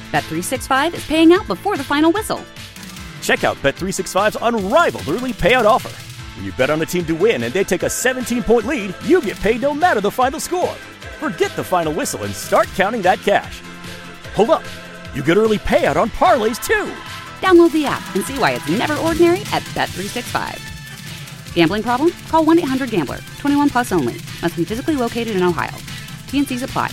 Bet365 is paying out before the final whistle. Check out Bet365's unrivaled early payout offer. When you bet on a team to win and they take a 17-point lead, you get paid no matter the final score. Forget the final whistle and start counting that cash. Hold up. You get early payout on parlays, too. Download the app and see why it's never ordinary at Bet365. Gambling problem? Call 1-800-GAMBLER. 21 plus only. Must be physically located in Ohio. T&Cs apply.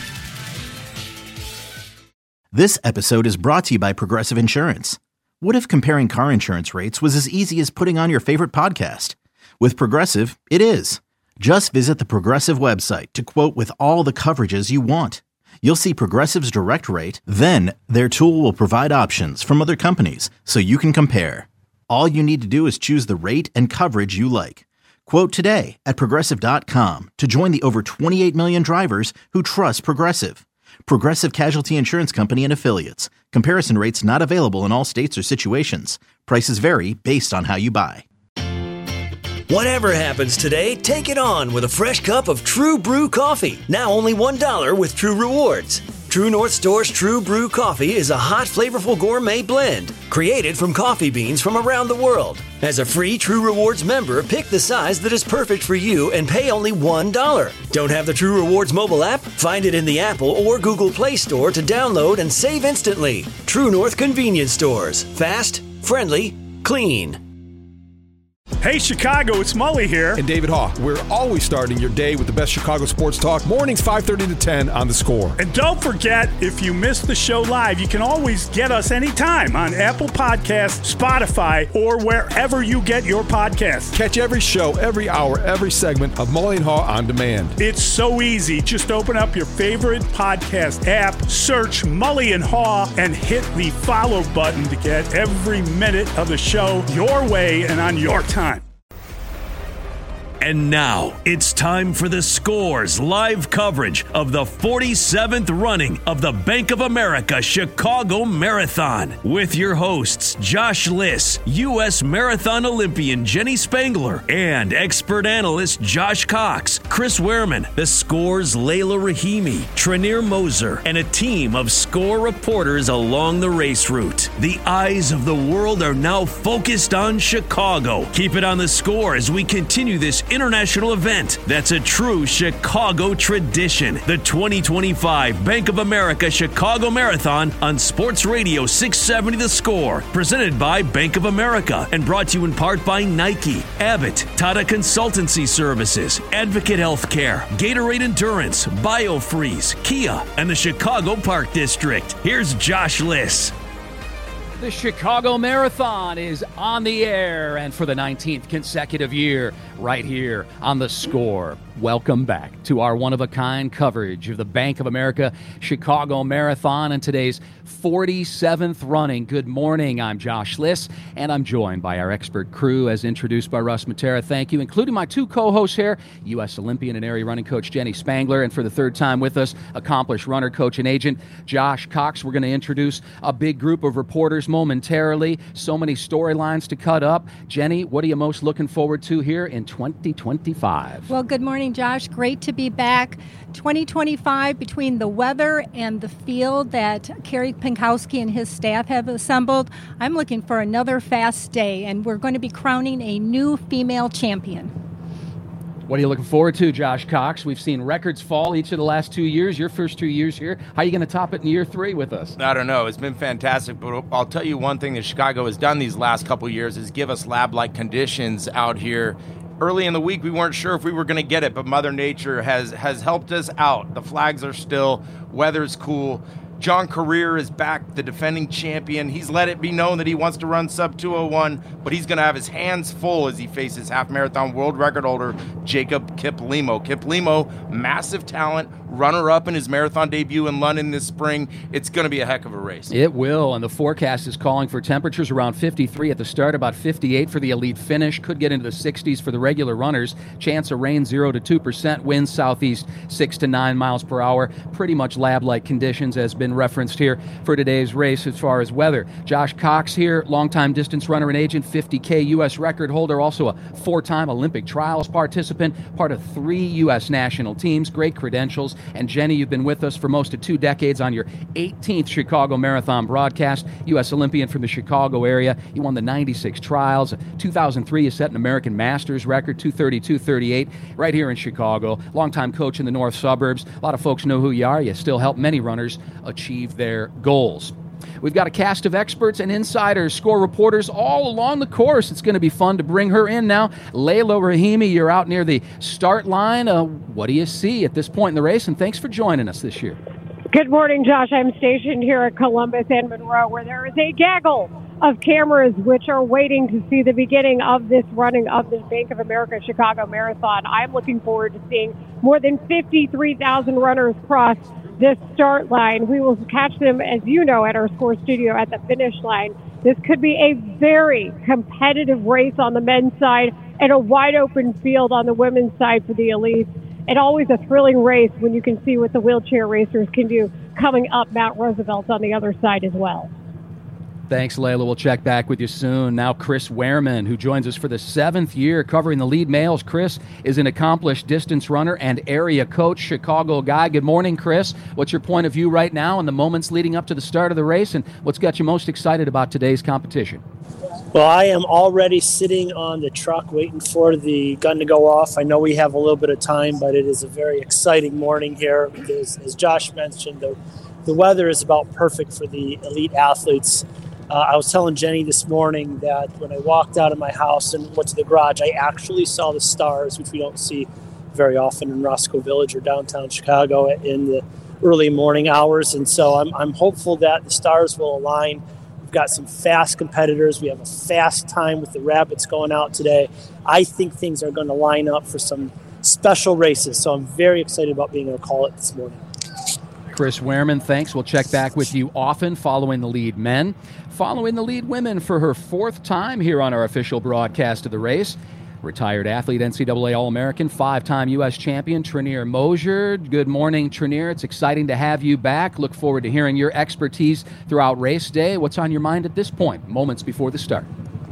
This episode is brought to you by Progressive Insurance. What if comparing car insurance rates was as easy as putting on your favorite podcast? With Progressive, it is. Just visit the Progressive website to quote with all the coverages you want. You'll see Progressive's direct rate, then their tool will provide options from other companies so you can compare. All you need to do is choose the rate and coverage you like. Quote today at Progressive.com to join the over 28 million drivers who trust Progressive. Progressive Casualty Insurance Company and Affiliates. Comparison rates not available in all states or situations. Prices vary based on how you buy. Whatever happens today, take it on with a fresh cup of True Brew coffee. Now only $1 with True Rewards. True North Store's True Brew coffee is a hot, flavorful gourmet blend created from coffee beans from around the world. As a free True Rewards member, pick the size that is perfect for you and pay only $1. Don't have the True Rewards mobile app? Find it in the Apple or Google Play Store to download and save instantly. True North Convenience Stores. Fast, friendly, clean. Hey Chicago, it's Mully here. And David Haugh. We're always starting your day with the best Chicago sports talk. Mornings 5:30 to 10 on The Score. And don't forget, if you missed the show live, you can always get us anytime on Apple Podcasts, Spotify, or wherever you get your podcasts. Catch every show, every hour, every segment of Mully and Haugh on demand. It's so easy. Just open up your favorite podcast app, search Mully and Haugh, and hit the follow button to get every minute of the show your way and on your time. And now, it's time for The Score's live coverage of the 47th running of the Bank of America Chicago Marathon. With your hosts, Josh Liss, U.S. Marathon Olympian Jenny Spangler, and expert analyst Josh Cox, Chris Wehrman, The Score's Layla Rahimi, Trenier Moser, and a team of Score reporters along the race route. The eyes of the world are now focused on Chicago. Keep it on The Score as we continue this international event that's a true Chicago tradition. The 2025 Bank of America Chicago Marathon on Sports Radio 670 The Score, presented by Bank of America and brought to you in part by Nike, Abbott, Tata Consultancy Services, Advocate Healthcare, Gatorade Endurance, BioFreeze, Kia, and the Chicago Park District. Here's Josh Liss. The Chicago Marathon is on the air, and for the 19th consecutive year, right here on The Score. Welcome back to our one-of-a-kind coverage of the Bank of America Chicago Marathon and today's 47th running. Good morning, I'm Josh Liss, and I'm joined by our expert crew as introduced by Russ Matera. Thank you, including my two co-hosts here, U.S. Olympian and area running coach Jenny Spangler, and for the third time with us, accomplished runner, coach, and agent Josh Cox. We're going to introduce a big group of reporters momentarily. So many storylines to cut up. Jenny, what are you most looking forward to here in 2025? Well, good morning, Josh. Great to be back. 2025, between the weather and the field that Kerry Pinkowski and his staff have assembled, I'm looking for another fast day, and we're going to be crowning a new female champion. What are you looking forward to, Josh Cox? We've seen records fall each of the last 2 years, your first 2 years here. How are you going to top it in year 3 with us? I don't know. It's been fantastic, but I'll tell you one thing that Chicago has done these last couple years is give us lab-like conditions out here. Early in the week, we weren't sure if we were going to get it, but Mother Nature has helped us out. The flags are still, weather's cool. John Career is back, the defending champion. He's let it be known that he wants to run sub 201, but he's going to have his hands full as he faces half-marathon world record holder Jacob Kiplimo. Kiplimo, massive talent, runner-up in his marathon debut in London this spring. It's going to be a heck of a race. It will, and the forecast is calling for temperatures around 53 at the start, about 58 for the elite finish. Could get into the 60s for the regular runners. Chance of rain 0 to 2%. Winds southeast 6 to 9 miles per hour. Pretty much lab-like conditions as been referenced here for today's race as far as weather. Josh Cox here, longtime distance runner and agent, 50K U.S. record holder, also a 4-time Olympic trials participant, part of 3 U.S. national teams, great credentials. And Jenny, you've been with us for most of 2 decades on your 18th Chicago Marathon broadcast. U.S. Olympian from the Chicago area. You won the 96 trials. 2003, you set an American Masters record, 2:32:38, right here in Chicago. Longtime coach in the north suburbs. A lot of folks know who you are. You still help many runners achieve their goals. We've got a cast of experts and insiders, score reporters all along the course. It's going to be fun to bring her in now. Layla Rahimi, you're out near the start line. What do you see at this point in the race? And thanks for joining us this year. Good morning, Josh. I'm stationed here at Columbus and Monroe, where there is a gaggle of cameras which are waiting to see the beginning of this running of the Bank of America Chicago Marathon. I'm looking forward to seeing more than 53,000 runners cross this start line. We will catch them, as you know, at our score studio at the finish line. This could be a very competitive race on the men's side and a wide open field on the women's side for the elites. And always a thrilling race when you can see what the wheelchair racers can do coming up Mount Roosevelt on the other side as well. Thanks, Layla. We'll check back with you soon. Now, Chris Wehrman, who joins us for the 7th year covering the lead males. Chris is an accomplished distance runner and area coach, Chicago guy. Good morning, Chris. What's your point of view right now in the moments leading up to the start of the race, and what's got you most excited about today's competition? Well, I am already sitting on the truck waiting for the gun to go off. I know we have a little bit of time, but it is a very exciting morning here. As Josh mentioned, the weather is about perfect for the elite athletes. I was telling Jenny this morning that when I walked out of my house and went to the garage, I actually saw the stars, which we don't see very often in Roscoe Village or downtown Chicago in the early morning hours. And so I'm hopeful that the stars will align. We've got some fast competitors. We have a fast time with the rabbits going out today. I think things are going to line up for some special races. So I'm very excited about being able to call it this morning. Chris Wehrman, thanks. We'll check back with you often following the lead men. Following the lead women for her 4th time here on our official broadcast of the race. Retired athlete, NCAA All-American, 5-time U.S. champion, Treniere Mosier. Good morning, Treniere. It's exciting to have you back. Look forward to hearing your expertise throughout race day. What's on your mind at this point, moments before the start?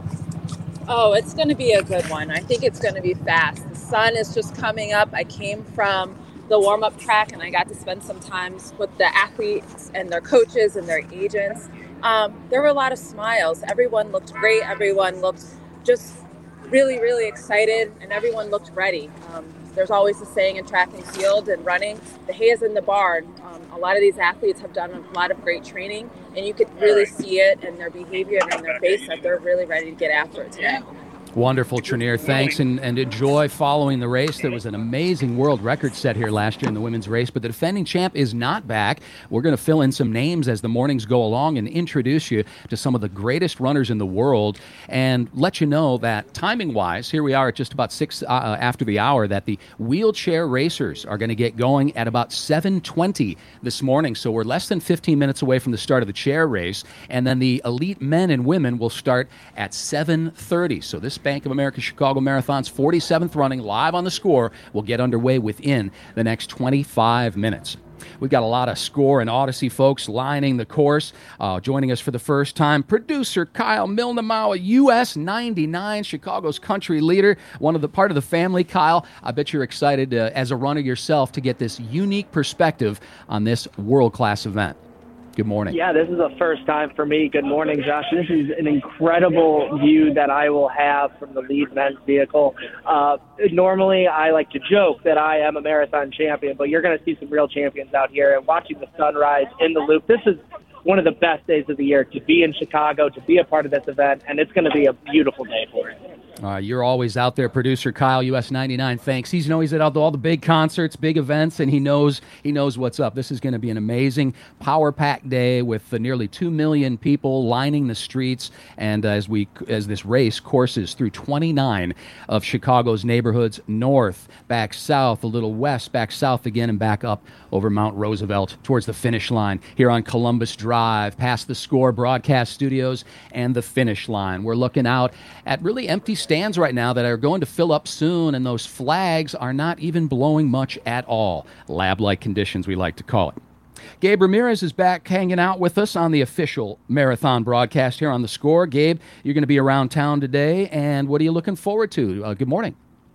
Oh, it's going to be a good one. I think it's going to be fast. The sun is just coming up. I came from the warm-up track, and I got to spend some time with the athletes and their coaches and their agents. There were a lot of smiles. Everyone looked great. Everyone looked just really, really excited, and everyone looked ready. There's always a saying in track and field and running, the hay is in the barn. A lot of these athletes have done a lot of great training, and you could really see it in their behavior and in their face that they're really ready to get after it today. Wonderful, Treniere. Thanks, and enjoy following the race. There was an amazing world record set here last year in the women's race, but the defending champ is not back. We're going to fill in some names as the mornings go along and introduce you to some of the greatest runners in the world and let you know that timing-wise, here we are at just about 6 after the hour, that the wheelchair racers are going to get going at about 7:20 this morning. So we're less than 15 minutes away from the start of the chair race, and then the elite men and women will start at 7:30. So this Bank of America Chicago Marathon's 47th running live on the Score will get underway within the next 25 minutes. We've got a lot of Score and Odyssey folks lining the course. Joining us for the first time, producer Kyle Milnamawa, US 99, Chicago's country leader, part of the family. Kyle, I bet you're excited as a runner yourself to get this unique perspective on this world-class event. Good morning. Yeah, this is the first time for me. Good morning, Josh. This is an incredible view that I will have from the lead men's vehicle. Normally, I like to joke that I am a marathon champion, but you're going to see some real champions out here. And watching the sunrise in the loop, this is one of the best days of the year to be in Chicago, to be a part of this event, and it's going to be a beautiful day for it. You're always out there, producer Kyle, US 99. Thanks. He's at all the big concerts, big events, and he knows what's up. This is going to be an amazing power-packed day with nearly 2 million people lining the streets. And as this race courses through 29 of Chicago's neighborhoods, north, back south, a little west, back south again, and back up over Mount Roosevelt towards the finish line here on Columbus Drive, past the Score broadcast studios and the finish line. We're looking out at really empty stands right now that are going to fill up soon, and those flags are not even blowing much at all. Lab-like conditions, we like to call it. Gabe Ramirez is back hanging out with us on the official marathon broadcast here on the Score. Gabe, you're going to be around town today, and what are you looking forward to? Good morning.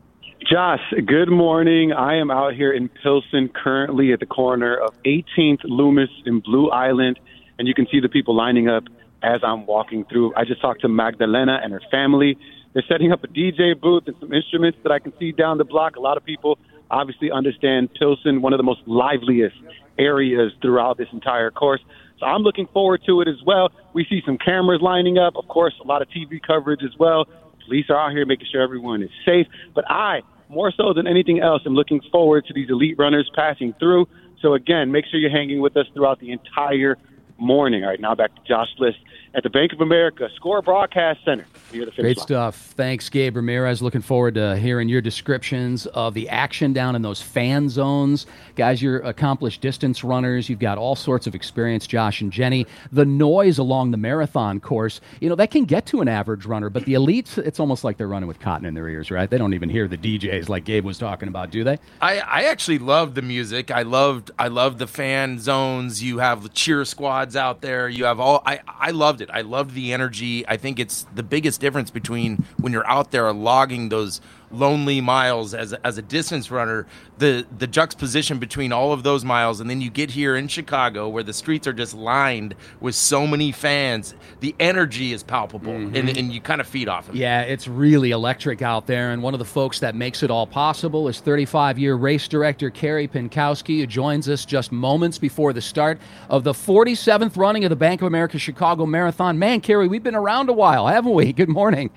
Josh, good morning. I am out here in Pilsen currently at the corner of 18th Loomis and Blue Island, and you can see the people lining up as I'm walking through. I just talked to Magdalena and her family. They're setting up a DJ booth and some instruments that I can see down the block. A lot of people obviously understand Pilsen, one of the most liveliest areas throughout this entire course. So I'm looking forward to it as well. We see some cameras lining up. Of course, a lot of TV coverage as well. Police are out here making sure everyone is safe. But I, more so than anything else, am looking forward to these elite runners passing through. So, again, make sure you're hanging with us throughout the entire morning. All right, now back to Josh Liss at the Bank of America Score Broadcast Center near the finish Great line. stuff. Thanks, Gabe Ramirez. Looking forward to hearing your descriptions of the action down in those fan zones. Guys, you're accomplished distance runners. You've got all sorts of experience, Josh and Jenny. The noise along the marathon course, that can get to an average runner, but the elites, it's almost like they're running with cotton in their ears, right? They don't even hear the DJs like Gabe was talking about, do they? I actually love the music. I loved the fan zones. You have the cheer squads out there. You have all. I loved it. I loved the energy. I think it's the biggest difference between when you're out there logging those lonely miles as a distance runner, the juxtaposition between all of those miles, and then you get here in Chicago where the streets are just lined with so many fans. The energy is palpable, and you kind of feed off of it. Yeah, it's really electric out there, and one of the folks that makes it all possible is 35-year race director Carey Pinkowski, who joins us just moments before the start of the 47th running of the Bank of America Chicago Marathon. Man, Carey, we've been around a while, haven't we? Good morning.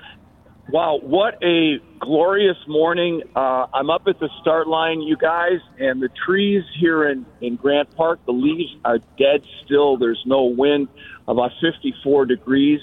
Wow, what a glorious morning. I'm up at the start line, you guys, and the trees here in Grant Park, the leaves are dead still. There's no wind, about 54 degrees.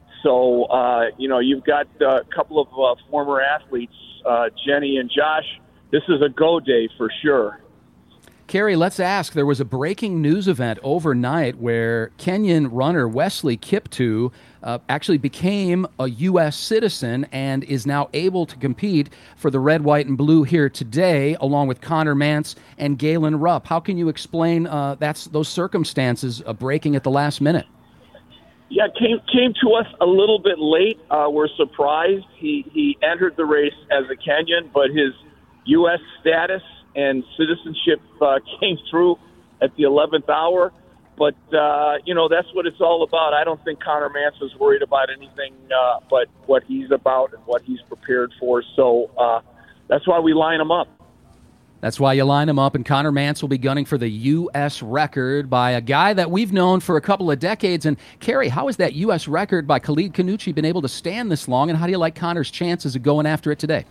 So, you've got a couple of former athletes, Jenny and Josh. This is a go day for sure. Carey, let's ask. There was a breaking news event overnight where Kenyan runner Wesley Kiptoo actually became a U.S. citizen and is now able to compete for the red, white, and blue here today, along with Connor Mance and Galen Rupp. How can you explain those circumstances breaking at the last minute? Yeah, came to us a little bit late. We're surprised. He entered the race as a Kenyan, but his U.S. status and citizenship came through at the 11th hour. But, that's what it's all about. I don't think Connor Mance is worried about anything but what he's about and what he's prepared for. So that's why we line him up. That's why you line him up, and Connor Mance will be gunning for the U.S. record by a guy that we've known for a couple of decades. And, Carey, how has that U.S. record by Khalid Kanuchi been able to stand this long, and how do you like Connor's chances of going after it today?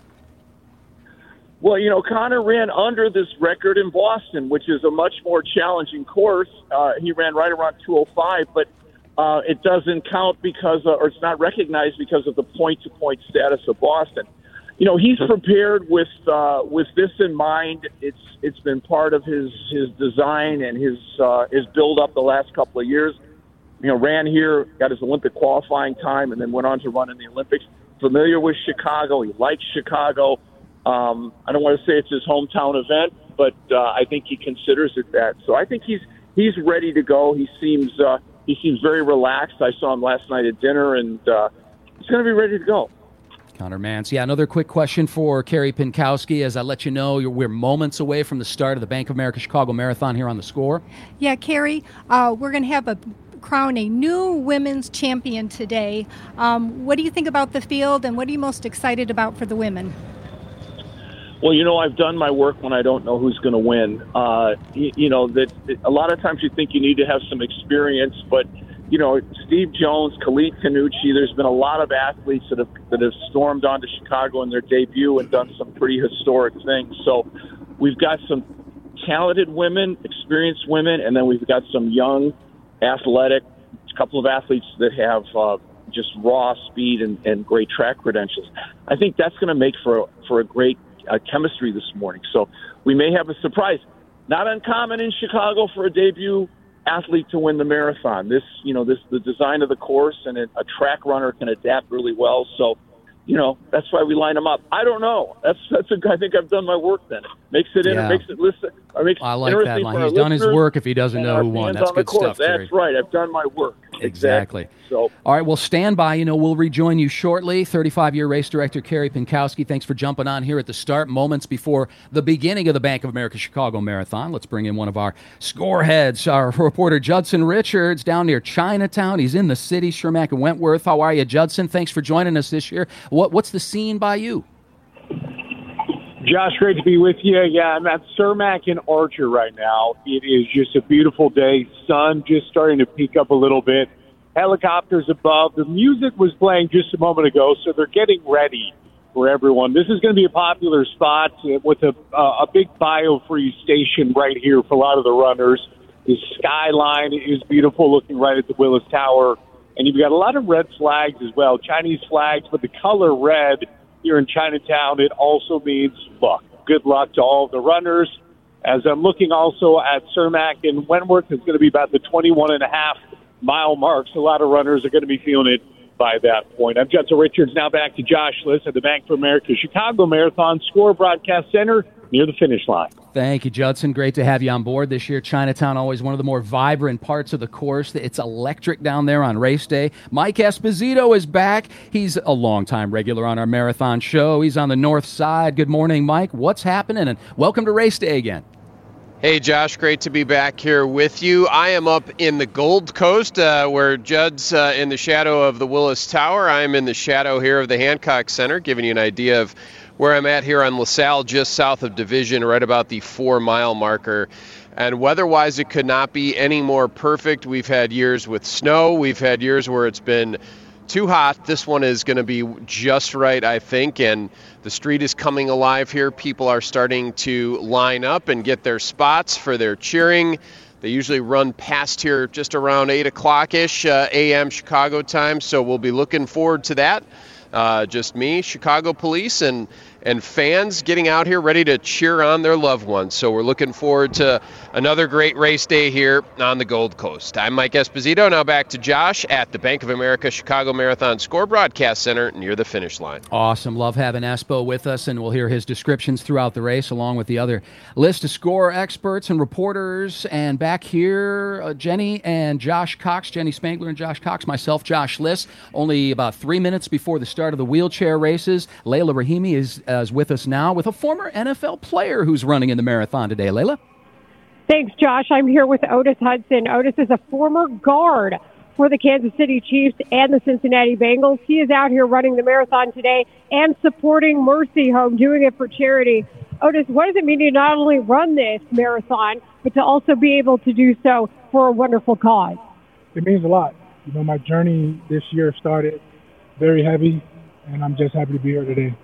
Well, Connor ran under this record in Boston, which is a much more challenging course. He ran right around 2:05, but it doesn't count or it's not recognized because of the point-to-point status of Boston. He's prepared with this in mind. It's been part of his design and his build up the last couple of years. Ran here, got his Olympic qualifying time, and then went on to run in the Olympics. Familiar with Chicago, he likes Chicago. I don't want to say it's his hometown event, but I think he considers it that. So I think he's ready to go. He seems very relaxed. I saw him last night at dinner, and he's going to be ready to go. Connor Mance. Yeah, another quick question for Carey Pinkowski. As I let you know, we're moments away from the start of the Bank of America Chicago Marathon here on The Score. Yeah, Carey, we're going to have crown a new women's champion today. What do you think about the field, and what are you most excited about for the women? Well, I've done my work when I don't know who's going to win. That a lot of times you think you need to have some experience, but Steve Jones, Khalid Kanuchi, there's been a lot of athletes that have stormed onto Chicago in their debut and done some pretty historic things. So we've got some talented women, experienced women, and then we've got some young, athletic, couple of athletes that have just raw speed and great track credentials. I think that's going to make for a great chemistry this morning. So we may have a surprise. Not uncommon in Chicago for a debut athlete to win the marathon. The design of the course, and a track runner can adapt really well. So, that's why we line them up. I don't know. I think I've done my work then. Makes it in, makes it listen. I like that line. He's done his work if he doesn't know who won. That's good stuff, Terry. That's right. I've done my work. Exactly. So, all right, well, stand by. We'll rejoin you shortly. 35-year race director Kerry Pinkowski, thanks for jumping on here at the start, moments before the beginning of the Bank of America Chicago Marathon. Let's bring in one of our score heads, our reporter Judson Richards, down near Chinatown. He's in the city, Shermack and Wentworth. How are you, Judson? Thanks for joining us this year. What's the scene by you? Josh, great to be with you. Yeah, I'm at Cermak and Archer right now. It is just a beautiful day. Sun just starting to peak up a little bit. Helicopters above. The music was playing just a moment ago, so they're getting ready for everyone. This is going to be a popular spot with a big biofreeze station right here for a lot of the runners. The skyline is beautiful, looking right at the Willis Tower. And you've got a lot of red flags as well, Chinese flags, but the color red here in Chinatown, it also means luck. Good luck to all of the runners. As I'm looking also at Cermak and Wentworth, it's going to be about the 21.5-mile mark. So a lot of runners are going to be feeling it by that point. I'm Judson Richards. Now back to Josh Liss at the Bank of America Chicago Marathon Score Broadcast Center near the finish line. Thank you, Judson. Great to have you on board this year. Chinatown, always one of the more vibrant parts of the course. It's electric down there on race day. Mike Esposito is back. He's a longtime regular on our marathon show. He's on the north side. Good morning, Mike. What's happening? And welcome to race day again. Hey, Josh, great to be back here with you. I am up in the Gold Coast where Judd's in the shadow of the Willis Tower. I'm in the shadow here of the Hancock Center, giving you an idea of where I'm at here on LaSalle, just south of Division, right about the 4-mile marker. And weather-wise, it could not be any more perfect. We've had years with snow. We've had years where it's been too hot. This one is going to be just right, I think, and the street is coming alive here. People are starting to line up and get their spots for their cheering. They usually run past here just around 8 o'clock-ish a.m. Chicago time, so we'll be looking forward to that. Just me, Chicago police, and fans getting out here ready to cheer on their loved ones. So we're looking forward to another great race day here on the Gold Coast. I'm Mike Esposito. Now back to Josh at the Bank of America Chicago Marathon Score Broadcast Center near the finish line. Awesome. Love having Espo with us, and we'll hear his descriptions throughout the race along with the other list of score experts and reporters. And back here, Jenny and Josh Cox, Jenny Spangler and Josh Cox, myself, Josh Liss. Only about 3 minutes before the start of the wheelchair races, Layla Rahimi is with us now with a former NFL player who's running in the marathon today. Layla? Thanks, Josh. I'm here with Otis Hudson. Otis is a former guard for the Kansas City Chiefs and the Cincinnati Bengals. He is out here running the marathon today and supporting Mercy Home, doing it for charity. Otis, what does it mean to not only run this marathon, but to also be able to do so for a wonderful cause? It means a lot. My journey this year started very heavy, and I'm just happy to be here today.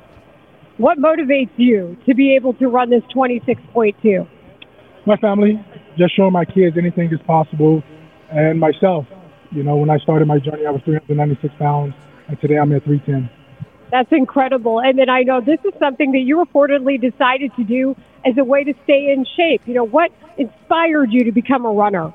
What motivates you to be able to run this 26.2? My family, just showing my kids anything is possible, and myself. When I started my journey, I was 396 pounds, and today I'm at 310. That's incredible. And then I know this is something that you reportedly decided to do as a way to stay in shape. What inspired you to become a runner?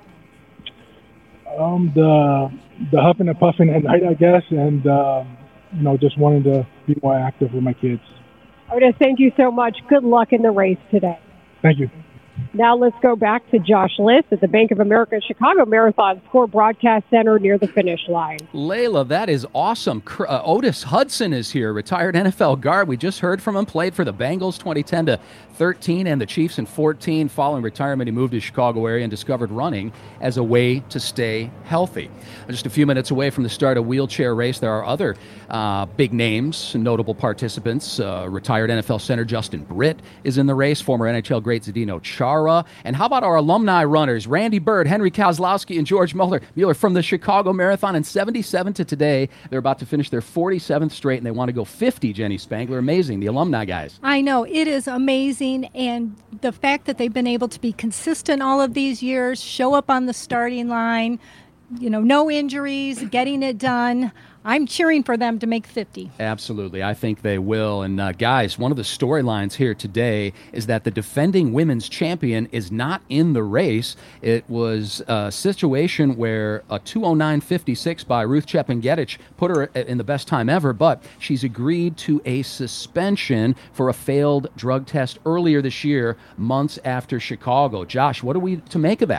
The huffing and puffing at night, I guess, and just wanting to be more active with my kids. Otis, thank you so much. Good luck in the race today. Thank you. Now let's go back to Josh Liss at the Bank of America Chicago Marathon Score Broadcast Center near the finish line. Layla, that is awesome. Otis Hudson is here, retired NFL guard. We just heard from him, played for the Bengals 2010-13 and the Chiefs in 14. Following retirement, he moved to the Chicago area and discovered running as a way to stay healthy. Just a few minutes away from the start of wheelchair race, there are other big names, notable participants. Retired NFL center Justin Britt is in the race, former NHL great Zdeno Chara. And how about our alumni runners, Randy Bird, Henry Kozlowski, and George Mueller from the Chicago Marathon in 77 to today. They're about to finish their 47th straight, and they want to go 50, Jenny Spangler. Amazing, the alumni guys. I know, it is amazing, and the fact that they've been able to be consistent all of these years, show up on the starting line, no injuries, getting it done. I'm cheering for them to make 50. Absolutely. I think they will. And guys, one of the storylines here today is that the defending women's champion is not in the race. It was a situation where a 2:09.56 by Ruth Chepngetich put her in the best time ever, but she's agreed to a suspension for a failed drug test earlier this year, months after Chicago. Josh, what are we to make of that?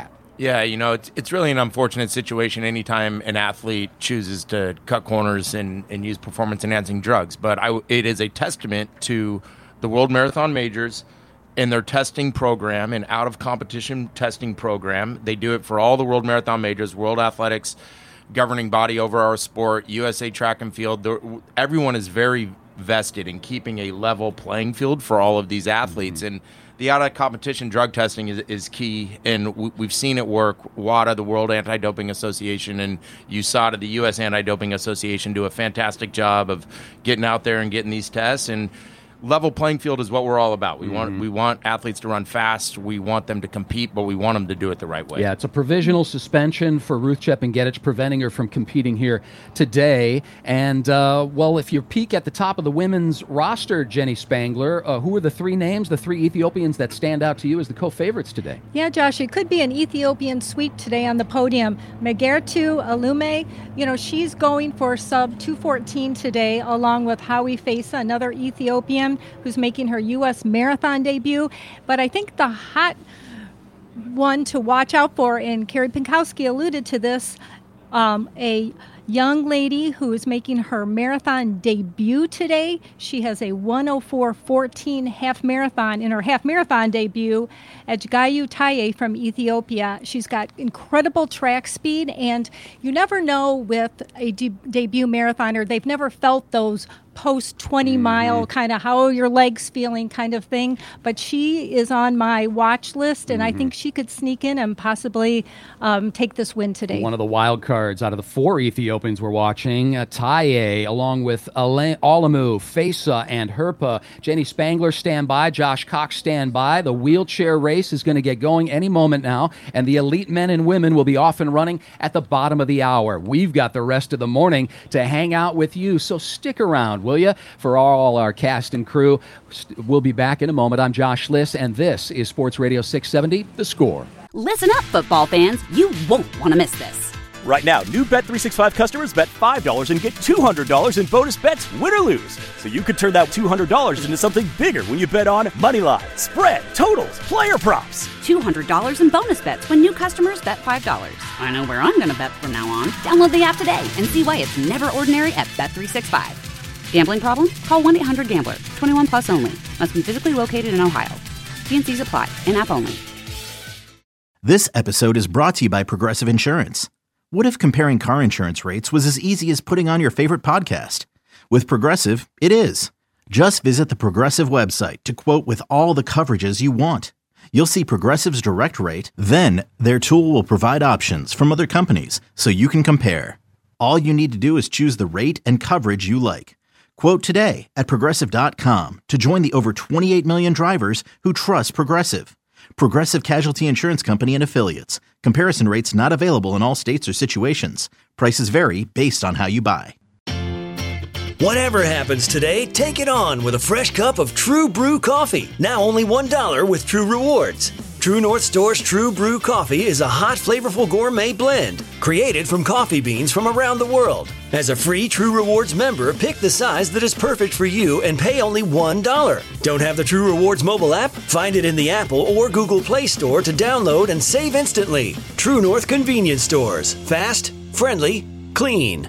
Yeah, it's really an unfortunate situation anytime an athlete chooses to cut corners and use performance-enhancing drugs. But it is a testament to the World Marathon Majors and their testing program and out-of-competition testing program. They do it for all the World Marathon Majors, World Athletics governing body over our sport, USA Track and Field. Everyone is very vested in keeping a level playing field for all of these athletes. And the out-of-competition drug testing is key, and we've seen it work. WADA, the World Anti-Doping Association, and USADA, the U.S. Anti-Doping Association, do a fantastic job of getting out there and getting these tests. And level playing field is what we're all about. We want athletes to run fast. We want them to compete, but we want them to do it the right way. Yeah, it's a provisional suspension for Ruth Chepngetich, preventing her from competing here today. And, if you peek at the top of the women's roster, Jenny Spangler, who are the three names, the three Ethiopians that stand out to you as the co-favorites today? Yeah, Josh, it could be an Ethiopian sweep today on the podium. Megertu Alume, she's going for sub 2:14 today, along with Howie Fesa, another Ethiopian who's making her U.S. marathon debut. But I think the hot one to watch out for, and Carrie Pinkowski alluded to this, a young lady who is making her marathon debut today. She has a 1:04:14 half marathon in her half marathon debut at Gayu Taye from Ethiopia. She's got incredible track speed, and you never know with a debut marathoner, they've never felt those post 20-mile kind of how are your legs feeling kind of thing. But she is on my watch list, and I think she could sneak in and possibly take this win today. One of the wild cards out of the four Ethiopians we're watching, Taye, along with Alamu, Fesa, and Herpa. Jenny Spangler stand by, Josh Cox stand by. The wheelchair race is going to get going any moment now, and the elite men and women will be off and running at the bottom of the hour. We've got the rest of the morning to hang out with you, so stick around, will you? For all our cast and crew, we'll be back in a moment. I'm Josh Liss, and this is Sports Radio 670, The Score. Listen up, football fans. You won't want to miss this. Right now, new Bet365 customers bet $5 and get $200 in bonus bets, win or lose. So you could turn that $200 into something bigger when you bet on moneyline, spread, totals, player props. $200 in bonus bets when new customers bet $5. I know where I'm going to bet from now on. Download the app today and see why it's never ordinary at Bet365. Gambling problem? Call 1-800-GAMBLER. 21 plus only. Must be physically located in Ohio. T&Cs apply. In-app only. This episode is brought to you by Progressive Insurance. What if comparing car insurance rates was as easy as putting on your favorite podcast? With Progressive, it is. Just visit the Progressive website to quote with all the coverages you want. You'll see Progressive's direct rate, then their tool will provide options from other companies so you can compare. All you need to do is choose the rate and coverage you like. Quote today at Progressive.com to join the over 28 million drivers who trust Progressive. Progressive Casualty Insurance Company and Affiliates. Comparison rates not available in all states or situations. Prices vary based on how you buy. Whatever happens today, take it on with a fresh cup of True Brew coffee. Now only $1 with True Rewards. True North Store's True Brew coffee is a hot, flavorful gourmet blend created from coffee beans from around the world. As a free True Rewards member, pick the size that is perfect for you and pay only $1. Don't have the True Rewards mobile app? Find it in the Apple or Google Play Store to download and save instantly. True North Convenience Stores. Fast, friendly, clean.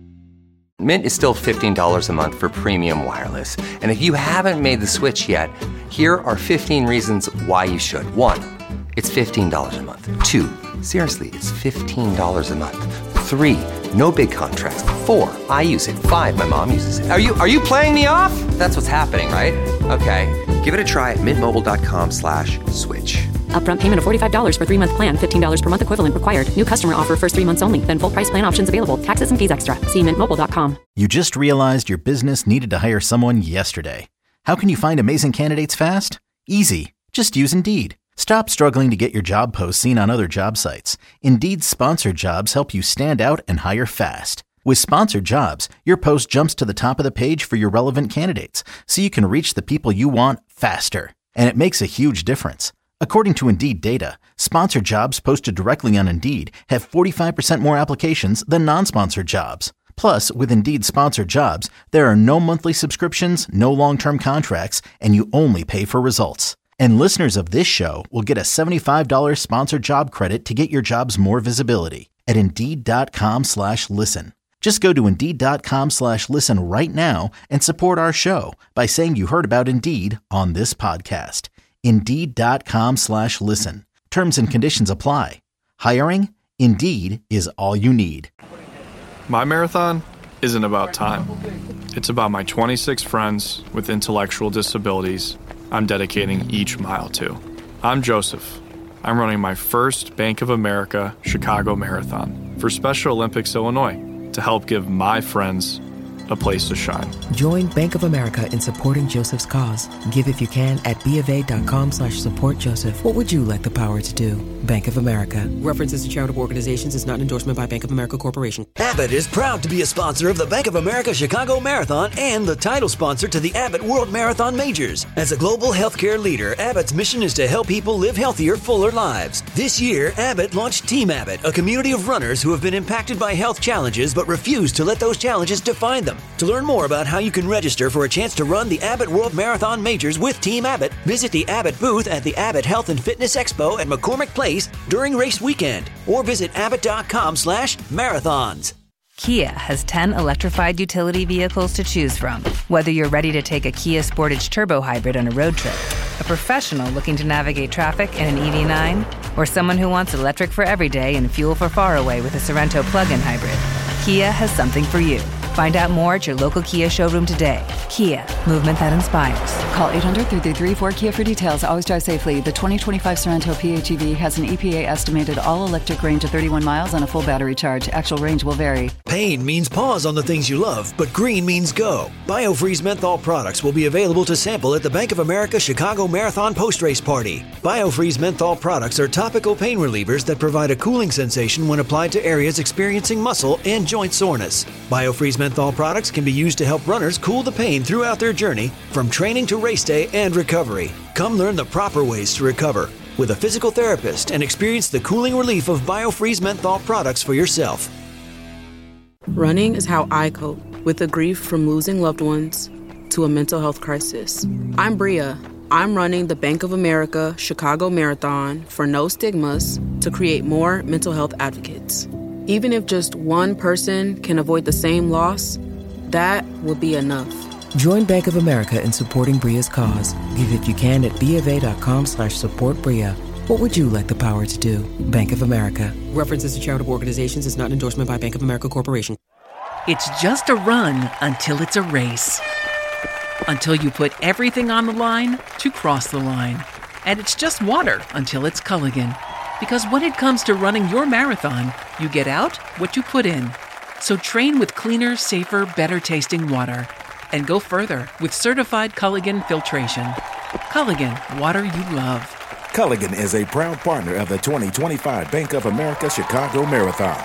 Mint is still $15 a month for premium wireless. And if you haven't made the switch yet, here are 15 reasons why you should. 1, it's $15 a month. 2, seriously, it's $15 a month. 3, no big contracts. 4, I use it. 5, my mom uses it. Are you playing me off? That's what's happening, right? Okay, give it a try at mintmobile.com/switch. Upfront payment of $45 for 3-month plan. $15 per month equivalent required. New customer offer first 3 months only. Then full price plan options available. Taxes and fees extra. See mintmobile.com. You just realized your business needed to hire someone yesterday. How can you find amazing candidates fast? Easy. Just use Indeed. Stop struggling to get your job posts seen on other job sites. Indeed's sponsored jobs help you stand out and hire fast. With sponsored jobs, your post jumps to the top of the page for your relevant candidates, so you can reach the people you want faster. And it makes a huge difference. According to Indeed data, sponsored jobs posted directly on Indeed have 45% more applications than non-sponsored jobs. Plus, with Indeed sponsored jobs, there are no monthly subscriptions, no long-term contracts, and you only pay for results. And listeners of this show will get a $75 sponsored job credit to get your jobs more visibility at Indeed.com/listen. Just go to Indeed.com/listen right now and support our show by saying you heard about Indeed on this podcast. Indeed.com/listen. Terms and conditions apply. Hiring? Indeed is all you need. My marathon isn't about time. It's about my 26 friends with intellectual disabilities I'm dedicating each mile to. I'm Joseph. I'm running my first Bank of America Chicago Marathon for Special Olympics Illinois to help give my friends a place to shine. Join Bank of America in supporting Joseph's cause. Give if you can at BofA.com/supportjoseph. What would you like the power to do? Bank of America. References to charitable organizations is not an endorsement by Bank of America Corporation. Abbott is proud to be a sponsor of the Bank of America Chicago Marathon and the title sponsor to the Abbott World Marathon Majors. As a global healthcare leader, Abbott's mission is to help people live healthier, fuller lives. This year, Abbott launched Team Abbott, a community of runners who have been impacted by health challenges but refuse to let those challenges define them. To learn more about how you can register for a chance to run the Abbott World Marathon Majors with Team Abbott, visit the Abbott booth at the Abbott Health and Fitness Expo at McCormick Place during race weekend, or visit abbott.com/marathons. Kia has 10 electrified utility vehicles to choose from. Whether you're ready to take a Kia Sportage Turbo Hybrid on a road trip, a professional looking to navigate traffic in an EV9, or someone who wants electric for every day and fuel for far away with a Sorento plug-in hybrid, Kia has something for you. Find out more at your local Kia showroom today. Kia, movement that inspires. Call 800-3334-KIA for details. Always drive safely. The 2025 Sorento PHEV has an EPA estimated all-electric range of 31 miles on a full battery charge. Actual range will vary. Pain means pause on the things you love, but green means go. BioFreeze menthol products will be available to sample at the Bank of America Chicago Marathon post-race party. BioFreeze menthol products are topical pain relievers that provide a cooling sensation when applied to areas experiencing muscle and joint soreness. BioFreeze menthol products can be used to help runners cool the pain throughout their journey, from training to race day and recovery. Come learn the proper ways to recover with a physical therapist and experience the cooling relief of BioFreeze menthol products for yourself. Running is how I cope with the grief from losing loved ones to a mental health crisis. I'm Bria. I'm running the Bank of America Chicago Marathon for No Stigmas to create more mental health advocates. Even if just one person can avoid the same loss, that will be enough. Join Bank of America in supporting Bria's cause. Give if you can at BofA.com/supportBria. What would you like the power to do? Bank of America. References to charitable organizations is not an endorsement by Bank of America Corporation. It's just a run until it's a race. Until you put everything on the line to cross the line. And it's just water until it's Culligan. Because when it comes to running your marathon, you get out what you put in. So train with cleaner, safer, better-tasting water. And go further with certified Culligan filtration. Culligan, water you love. Culligan is a proud partner of the 2025 Bank of America Chicago Marathon.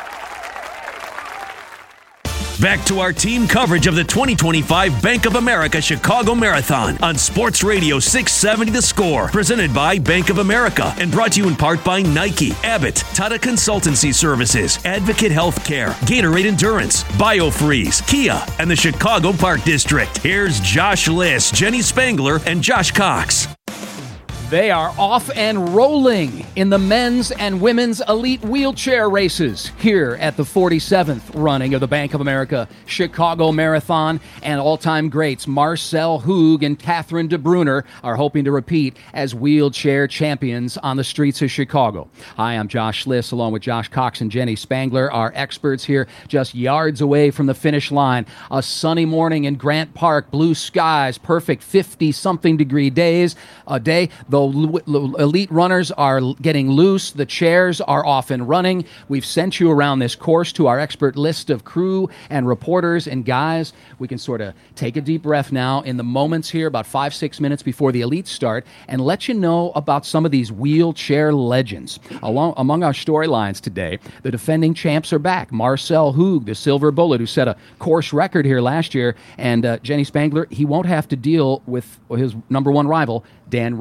Back to our team coverage of the 2025 Bank of America Chicago Marathon on Sports Radio 670 The Score, presented by Bank of America and brought to you in part by Nike, Abbott, Tata Consultancy Services, Advocate Healthcare, Gatorade Endurance, BioFreeze, Kia, and the Chicago Park District. Here's Josh Liss, Jenny Spangler, and Josh Cox. They are off and rolling in the men's and women's elite wheelchair races here at the 47th running of the Bank of America Chicago Marathon. And all-time greats Marcel Hoog and Catherine DeBruner are hoping to repeat as wheelchair champions on the streets of Chicago. Hi, I'm Josh Liss, along with Josh Cox and Jenny Spangler, our experts here just yards away from the finish line. A sunny morning in Grant Park, blue skies, perfect 50-something degree days a day. The elite runners are getting loose. The chairs are off and running. We've sent you around this course to our expert list of crew and reporters and guys. We can sort of take a deep breath now in the moments here, about 5-6 minutes before the elites start, and let you know about some of these wheelchair legends. Among our storylines today, the defending champs are back. Marcel Hoog, the silver bullet, who set a course record here last year, and Jenny Spangler, he won't have to deal with his number one rival, Dan Romanchuk.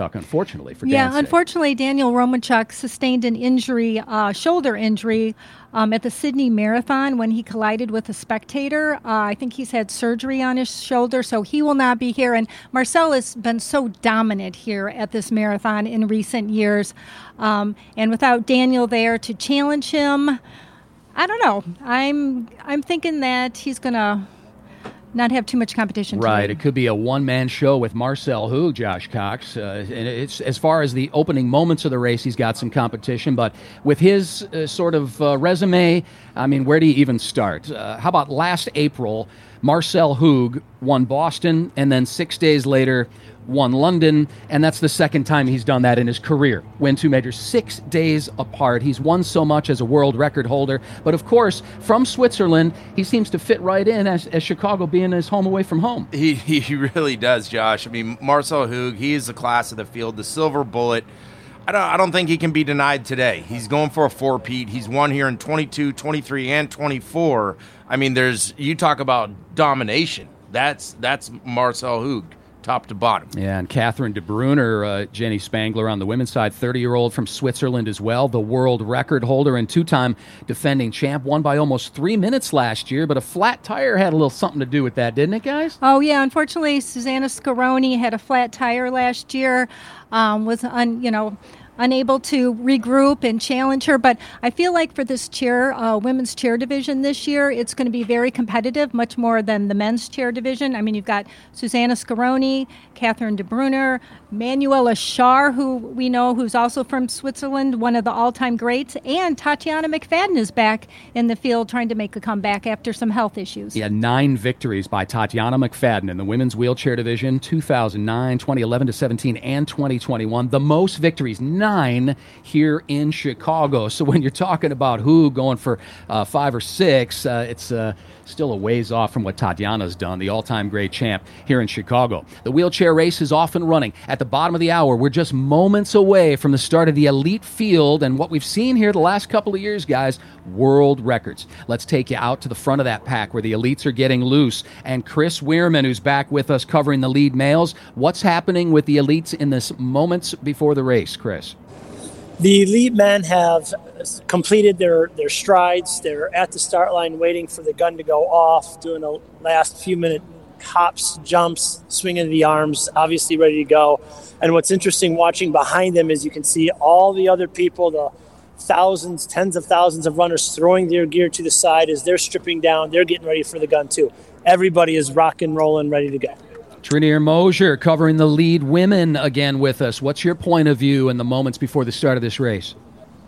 Romanchuk, unfortunately, for Yeah, Dan's sake. unfortunately, Daniel Romanchuk sustained an injury, shoulder injury, at the Sydney Marathon when he collided with a spectator. I think he's had surgery on his shoulder, so he will not be here. And Marcel has been so dominant here at this marathon in recent years. And without Daniel there to challenge him, I don't know. I'm thinking that he's going to not have too much competition. Right. It could be a one-man show with Marcel Hoog, Josh Cox. And it's as far as the opening moments of the race, he's got some competition. But with his sort of resume, I mean, where do you even start? How about last April, Marcel Hoog won Boston, and then 6 days later won London, and that's the second time he's done that in his career. Win two majors 6 days apart. He's won so much as a world record holder, but of course, from Switzerland, he seems to fit right in as Chicago being his home away from home. He really does, Josh. I mean, Marcel Hoog, he is the class of the field, the silver bullet. I don't think he can be denied today. He's going for a four-peat. He's won here in 22, 23, and 24. I mean, you talk about domination. That's Marcel Hoog, top to bottom. Yeah, and Catherine de Bruyne, Jenny Spangler on the women's side, 30-year-old from Switzerland as well, the world record holder and two-time defending champ, won by almost 3 minutes last year, but a flat tire had a little something to do with that, didn't it, guys? Oh, yeah. Unfortunately, Susanna Scaroni had a flat tire last year, was unable to regroup and challenge her. But I feel like for this women's chair division this year, it's going to be very competitive, much more than the men's chair division. I mean, you've got Susanna Scaroni, Catherine de Bruyne, Manuela Schär, who we know, who's also from Switzerland, one of the all-time greats, and Tatiana McFadden is back in the field trying to make a comeback after some health issues. Yeah, 9 victories by Tatiana McFadden in the women's wheelchair division, 2009, 2011 to 17, and 2021. The most victories, 9 here in Chicago. So when you're talking about who going for 5 or 6, it's still a ways off from what Tatiana's done, the all-time great champ here in Chicago. The wheelchair race is off and running. At the bottom of the hour, we're just moments away from the start of the elite field, and what we've seen here the last couple of years, guys, world records. Let's take you out to the front of that pack where the elites are getting loose. And Chris Weirman, who's back with us covering the lead males. What's happening with the elites in this moments before the race, Chris? The elite men have completed their strides. They're at the start line waiting for the gun to go off, doing the last few minute hops, jumps, swinging the arms, obviously ready to go. And what's interesting watching behind them is you can see all the other people, the thousands, tens of thousands of runners throwing their gear to the side as they're stripping down. They're getting ready for the gun too. Everybody is rock and rolling, ready to go. Trinier Mosier covering the lead women again with us. What's your point of view in the moments before the start of this race?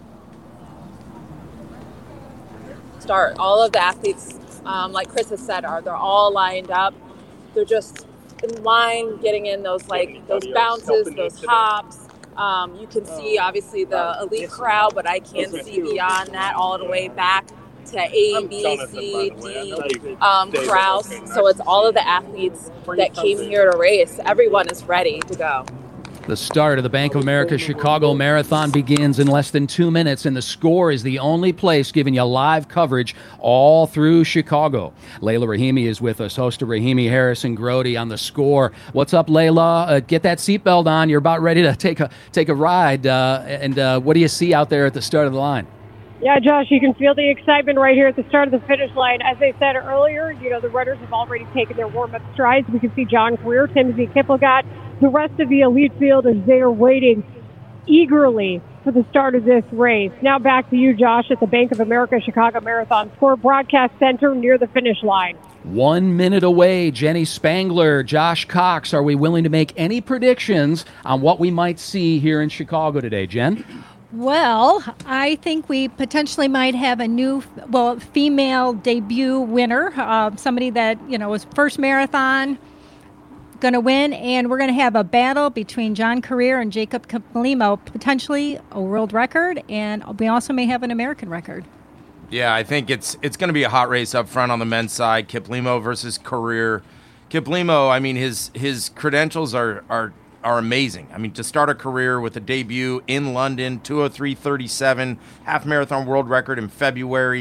All of the athletes, like Chris has said, they're all lined up. They're just in line, getting in those bounces, those hops. You can see obviously the elite crowd, but I can't see beyond that all the way back to A, B, C, D crowds. So it's all of the athletes that came here to race. Everyone is ready to go. The start of the Bank of America Chicago Marathon begins in less than 2 minutes, and the Score is the only place giving you live coverage all through Chicago. Layla Rahimi is with us, host of Rahimi, Harris, and Grody on the Score. What's up, Layla? Get that seatbelt on. You're about ready to take a ride. And what do you see out there at the start of the line? Yeah, Josh, you can feel the excitement right here at the start of the finish line. As I said earlier, the runners have already taken their warm-up strides. We can see John Career, Timothy Kiplagat, the rest of the elite field as they are waiting eagerly for the start of this race. Now back to you, Josh, at the Bank of America Chicago Marathon Score Broadcast Center near the finish line. 1 minute away, Jenny Spangler, Josh Cox. Are we willing to make any predictions on what we might see here in Chicago today, Jen? Well, I think we potentially might have a female debut winner, somebody that, was first marathon, going to win, and we're going to have a battle between John Career and Jacob Kiplimo, potentially a world record, and we also may have an American record. Yeah, I think it's going to be a hot race up front on the men's side, Kiplimo versus Career. Kiplimo, I mean, his credentials are amazing. I mean, to start a career with a debut in London, 2:03:37, half marathon world record in February.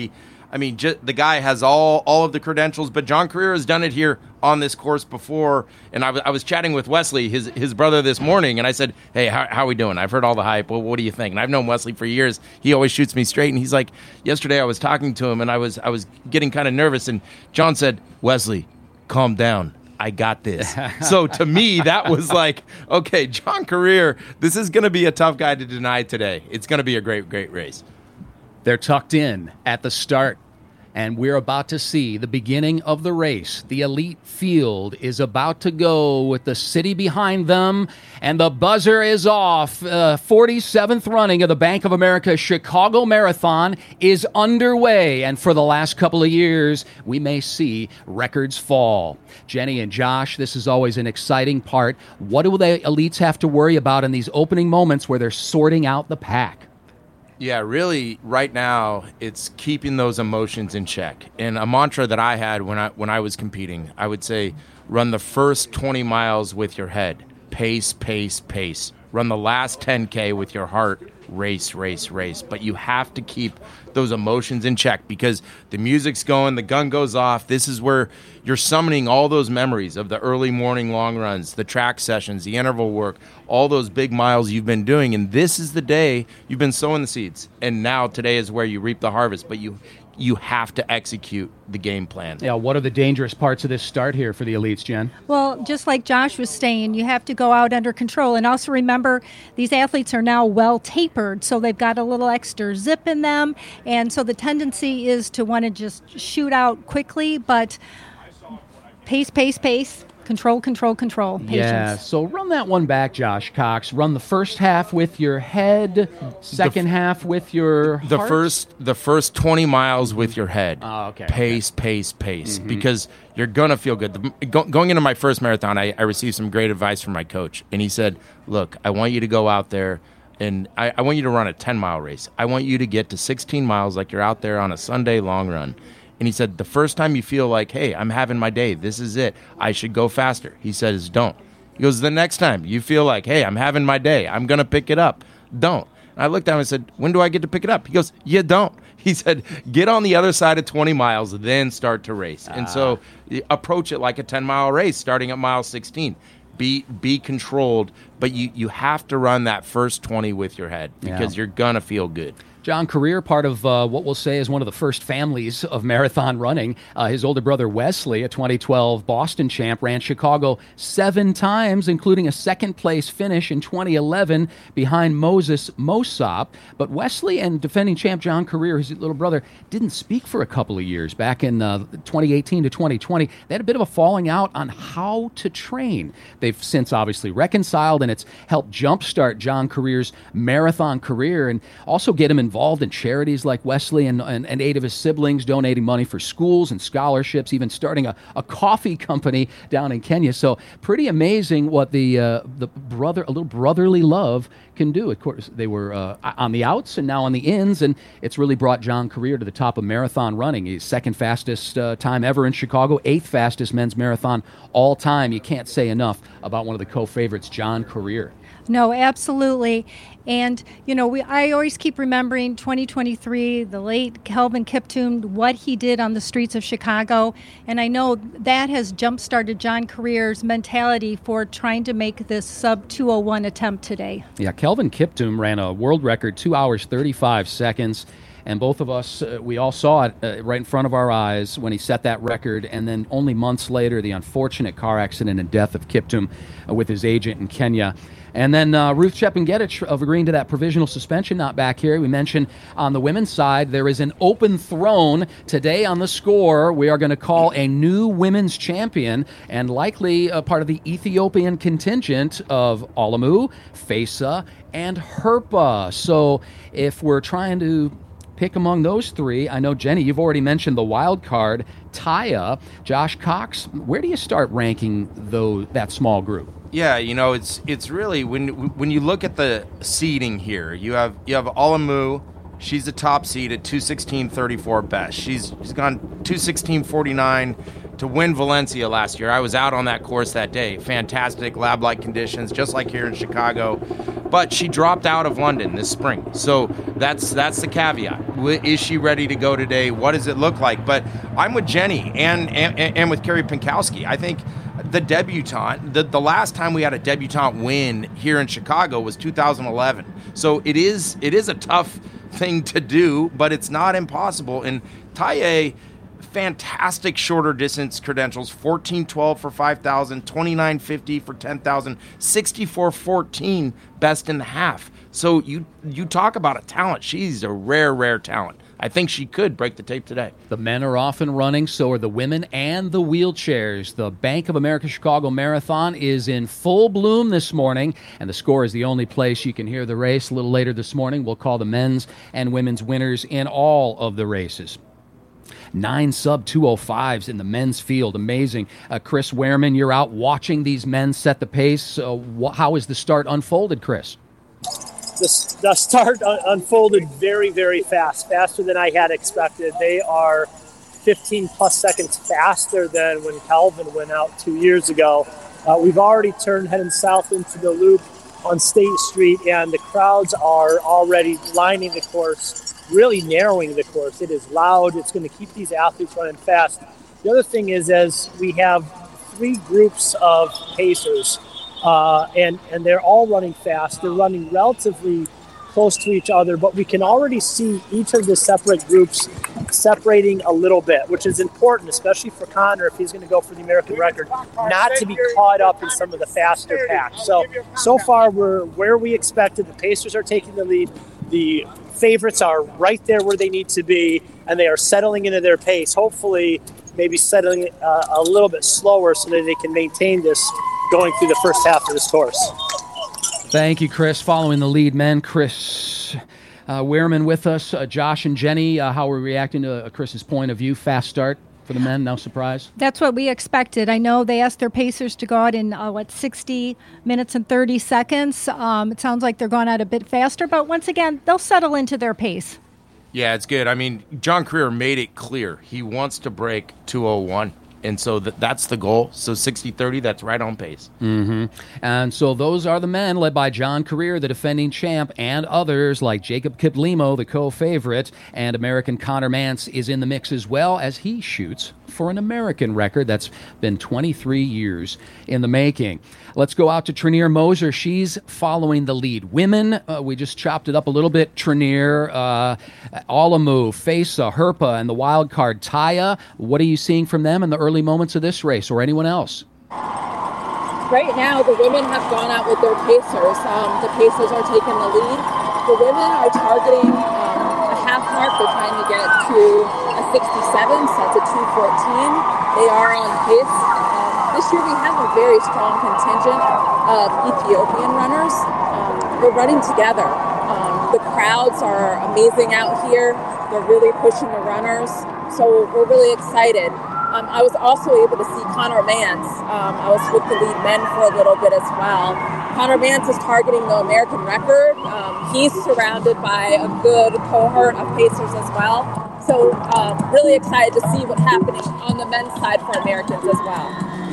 I mean, the guy has all of the credentials, but John Career has done it here on this course before. And I was chatting with Wesley, his brother, this morning, and I said, hey, how are we doing? I've heard all the hype. Well, what do you think? And I've known Wesley for years. He always shoots me straight. And he's like, yesterday I was talking to him, and I was getting kind of nervous. And John said, Wesley, calm down. I got this. So to me, that was like, okay, John Career, this is going to be a tough guy to deny today. It's going to be a great, great race. They're tucked in at the start, and we're about to see the beginning of the race. The elite field is about to go with the city behind them, and the buzzer is off. 47th running of the Bank of America Chicago Marathon is underway, and for the last couple of years, we may see records fall. Jenny and Josh, this is always an exciting part. What do the elites have to worry about in these opening moments where they're sorting out the pack? Yeah, really, right now, it's keeping those emotions in check. And a mantra that I had when I was competing, I would say, run the first 20 miles with your head. Pace, pace, pace. Run the last 10K with your heart. Race, race, race. But you have to keep those emotions in check because the music's going, the gun goes off. This is where you're summoning all those memories of the early morning long runs, the track sessions, the interval work, all those big miles you've been doing. And this is the day you've been sowing the seeds. And now today is where you reap the harvest. But you have to execute the game plan. Yeah, what are the dangerous parts of this start here for the elites, Jen? Well, just like Josh was saying, you have to go out under control. And also remember, these athletes are now well tapered, so they've got a little extra zip in them. And so the tendency is to want to just shoot out quickly, but pace, pace, pace. Control, control, control. Patience. Yeah, so run that one back, Josh Cox. Run the first half with your head, second half with your heart. The first 20 miles with your head. Oh, okay. Pace, pace, pace. Mm-hmm. Because you're going to feel good. Going into my first marathon, I received some great advice from my coach. And he said, look, I want you to go out there and I want you to run a 10-mile race. I want you to get to 16 miles like you're out there on a Sunday long run. And he said, the first time you feel like, hey, I'm having my day, this is it, I should go faster. He says, don't. He goes, the next time you feel like, hey, I'm having my day, I'm going to pick it up, don't. And I looked at him and said, when do I get to pick it up? He goes, you don't. He said, get on the other side of 20 miles, then start to race. And so approach it like a 10-mile race, starting at mile 16. Be controlled, but you have to run that first 20 with your head because you're going to feel good. John Career, part of what we'll say is one of the first families of marathon running. His older brother Wesley, a 2012 Boston champ, ran Chicago 7 times, including a second-place finish in 2011 behind Moses Mosop. But Wesley and defending champ John Career, his little brother, didn't speak for a couple of years. Back in 2018 to 2020, they had a bit of a falling out on how to train. They've since obviously reconciled, and it's helped jumpstart John Career's marathon career and also get him involved in charities like Wesley and 8 of his siblings, donating money for schools and scholarships, even starting a coffee company down in Kenya. So pretty amazing what a little brotherly love can do. Of course, they were on the outs and now on the ins, and it's really brought John Career to the top of marathon running. He's second fastest time ever in Chicago, 8th fastest men's marathon all time. You can't say enough about one of the co-favorites, John Career. No, absolutely. And, I always keep remembering 2023, the late Kelvin Kiptum, what he did on the streets of Chicago. And I know that has jump-started John Career's mentality for trying to make this sub-201 attempt today. Yeah, Kelvin Kiptum ran a world record, 2 hours, 35 seconds. And both of us, we all saw it right in front of our eyes when he set that record. And then only months later, the unfortunate car accident and death of Kiptum with his agent in Kenya. And then Ruth Chepngetich of agreeing to that provisional suspension, not back here. We mentioned on the women's side, there is an open throne. Today on the score, we are going to call a new women's champion and likely a part of the Ethiopian contingent of Alamu, Fesa, and Herpa. So if we're trying to pick among those 3, I know, Jenny, you've already mentioned the wild card, Taya. Josh Cox, where do you start ranking that small group? Yeah, it's really when you look at the seeding here, you have Alamu. She's the top seed at 2:16.34 best. She's gone 2:16.49 to win Valencia last year. I was out on that course that day. Fantastic lab-like conditions, just like here in Chicago. but she dropped out of London this spring. So that's the caveat. Is she ready to go today? What does it look like? But I'm with Jenny and with Carrie Pinkowski. I think the debutante, the last time we had a debutante win here in Chicago was 2011. So it is a tough thing to do, but it's not impossible. And Taye, fantastic shorter distance credentials, 14.12 for 5,000, 29.50 for 10,000, 64.14 best in the half. So you talk about a talent. She's a rare talent. I think she could break the tape today. The men are off and running, so are the women and the wheelchairs. The Bank of America Chicago Marathon is in full bloom this morning, and the Score is the only place you can hear the race. A little later this morning, we'll call the men's and women's winners in all of the races. 9 sub-205s in the men's field. Amazing. Chris Wehrman, you're out watching these men set the pace. How is the start unfolded, Chris? The start unfolded very, very fast, faster than I had expected. They are 15-plus seconds faster than when Calvin went out 2 years ago. We've already turned heading south into the loop on State Street, and the crowds are already lining the course, really narrowing the course. It is loud. It's going to keep these athletes running fast. The other thing is, as we have 3 groups of pacers, and they're all running fast. They're running relatively close to each other, but we can already see each of the separate groups separating a little bit, which is important, especially for Connor if he's going to go for the American record, not to be caught up in some of the faster packs. So far, we're where we expected. The Pacers are taking the lead. The favorites are right there where they need to be, and they are settling into their pace, hopefully maybe settling a little bit slower so that they can maintain this going through the first half of this course. Thank you, Chris. Following the lead men, Chris Wehrman with us. Josh and Jenny, how are we reacting to Chris's point of view? Fast start for the men, no surprise? That's what we expected. I know they asked their pacers to go out in, 60 minutes and 30 seconds. It sounds like they're going out a bit faster, but once again, they'll settle into their pace. Yeah, it's good. I mean, John Creer made it clear. He wants to break 2:01. And so that's the goal. So 60-30, that's right on pace. Mm-hmm. And so those are the men led by John Career, the defending champ, and others like Jacob Kiplimo, the co-favorite, and American Connor Mance is in the mix as well as he shoots for an American record that's been 23 years in the making. Let's go out to Trenier Moser. She's following the lead. Women, we just chopped it up a little bit. Trenier, Alamu, Fesa, Herpa, and the wild card Taya. What are you seeing from them in the early moments of this race, or anyone else? Right now, the women have gone out with their pacers. The pacers are taking the lead. The women are targeting a half mark. They're trying to get to a 67, so that's a 2:14. They are on pace. This year we have a very strong contingent of Ethiopian runners. They're running together. The crowds are amazing out here. They're really pushing the runners. So we're really excited. I was also able to see Connor Mance. I was with the lead men for a little bit as well. Connor Mance is targeting the American record. He's surrounded by a good cohort of pacers as well. So really excited to see what's happening on the men's side for Americans as well.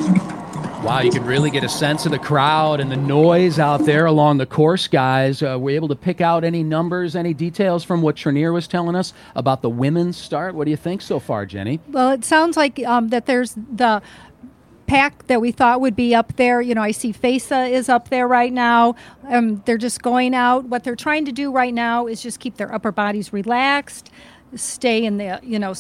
Wow, you can really get a sense of the crowd and the noise out there along the course, guys. Were you able to pick out any numbers, any details from what Trenier was telling us about the women's start? What do you think so far, Jenny? Well, it sounds like that there's the pack that we thought would be up there. You know, I see Fesa is up there right now. They're just going out. What they're trying to do right now is just keep their upper bodies relaxed, stay in this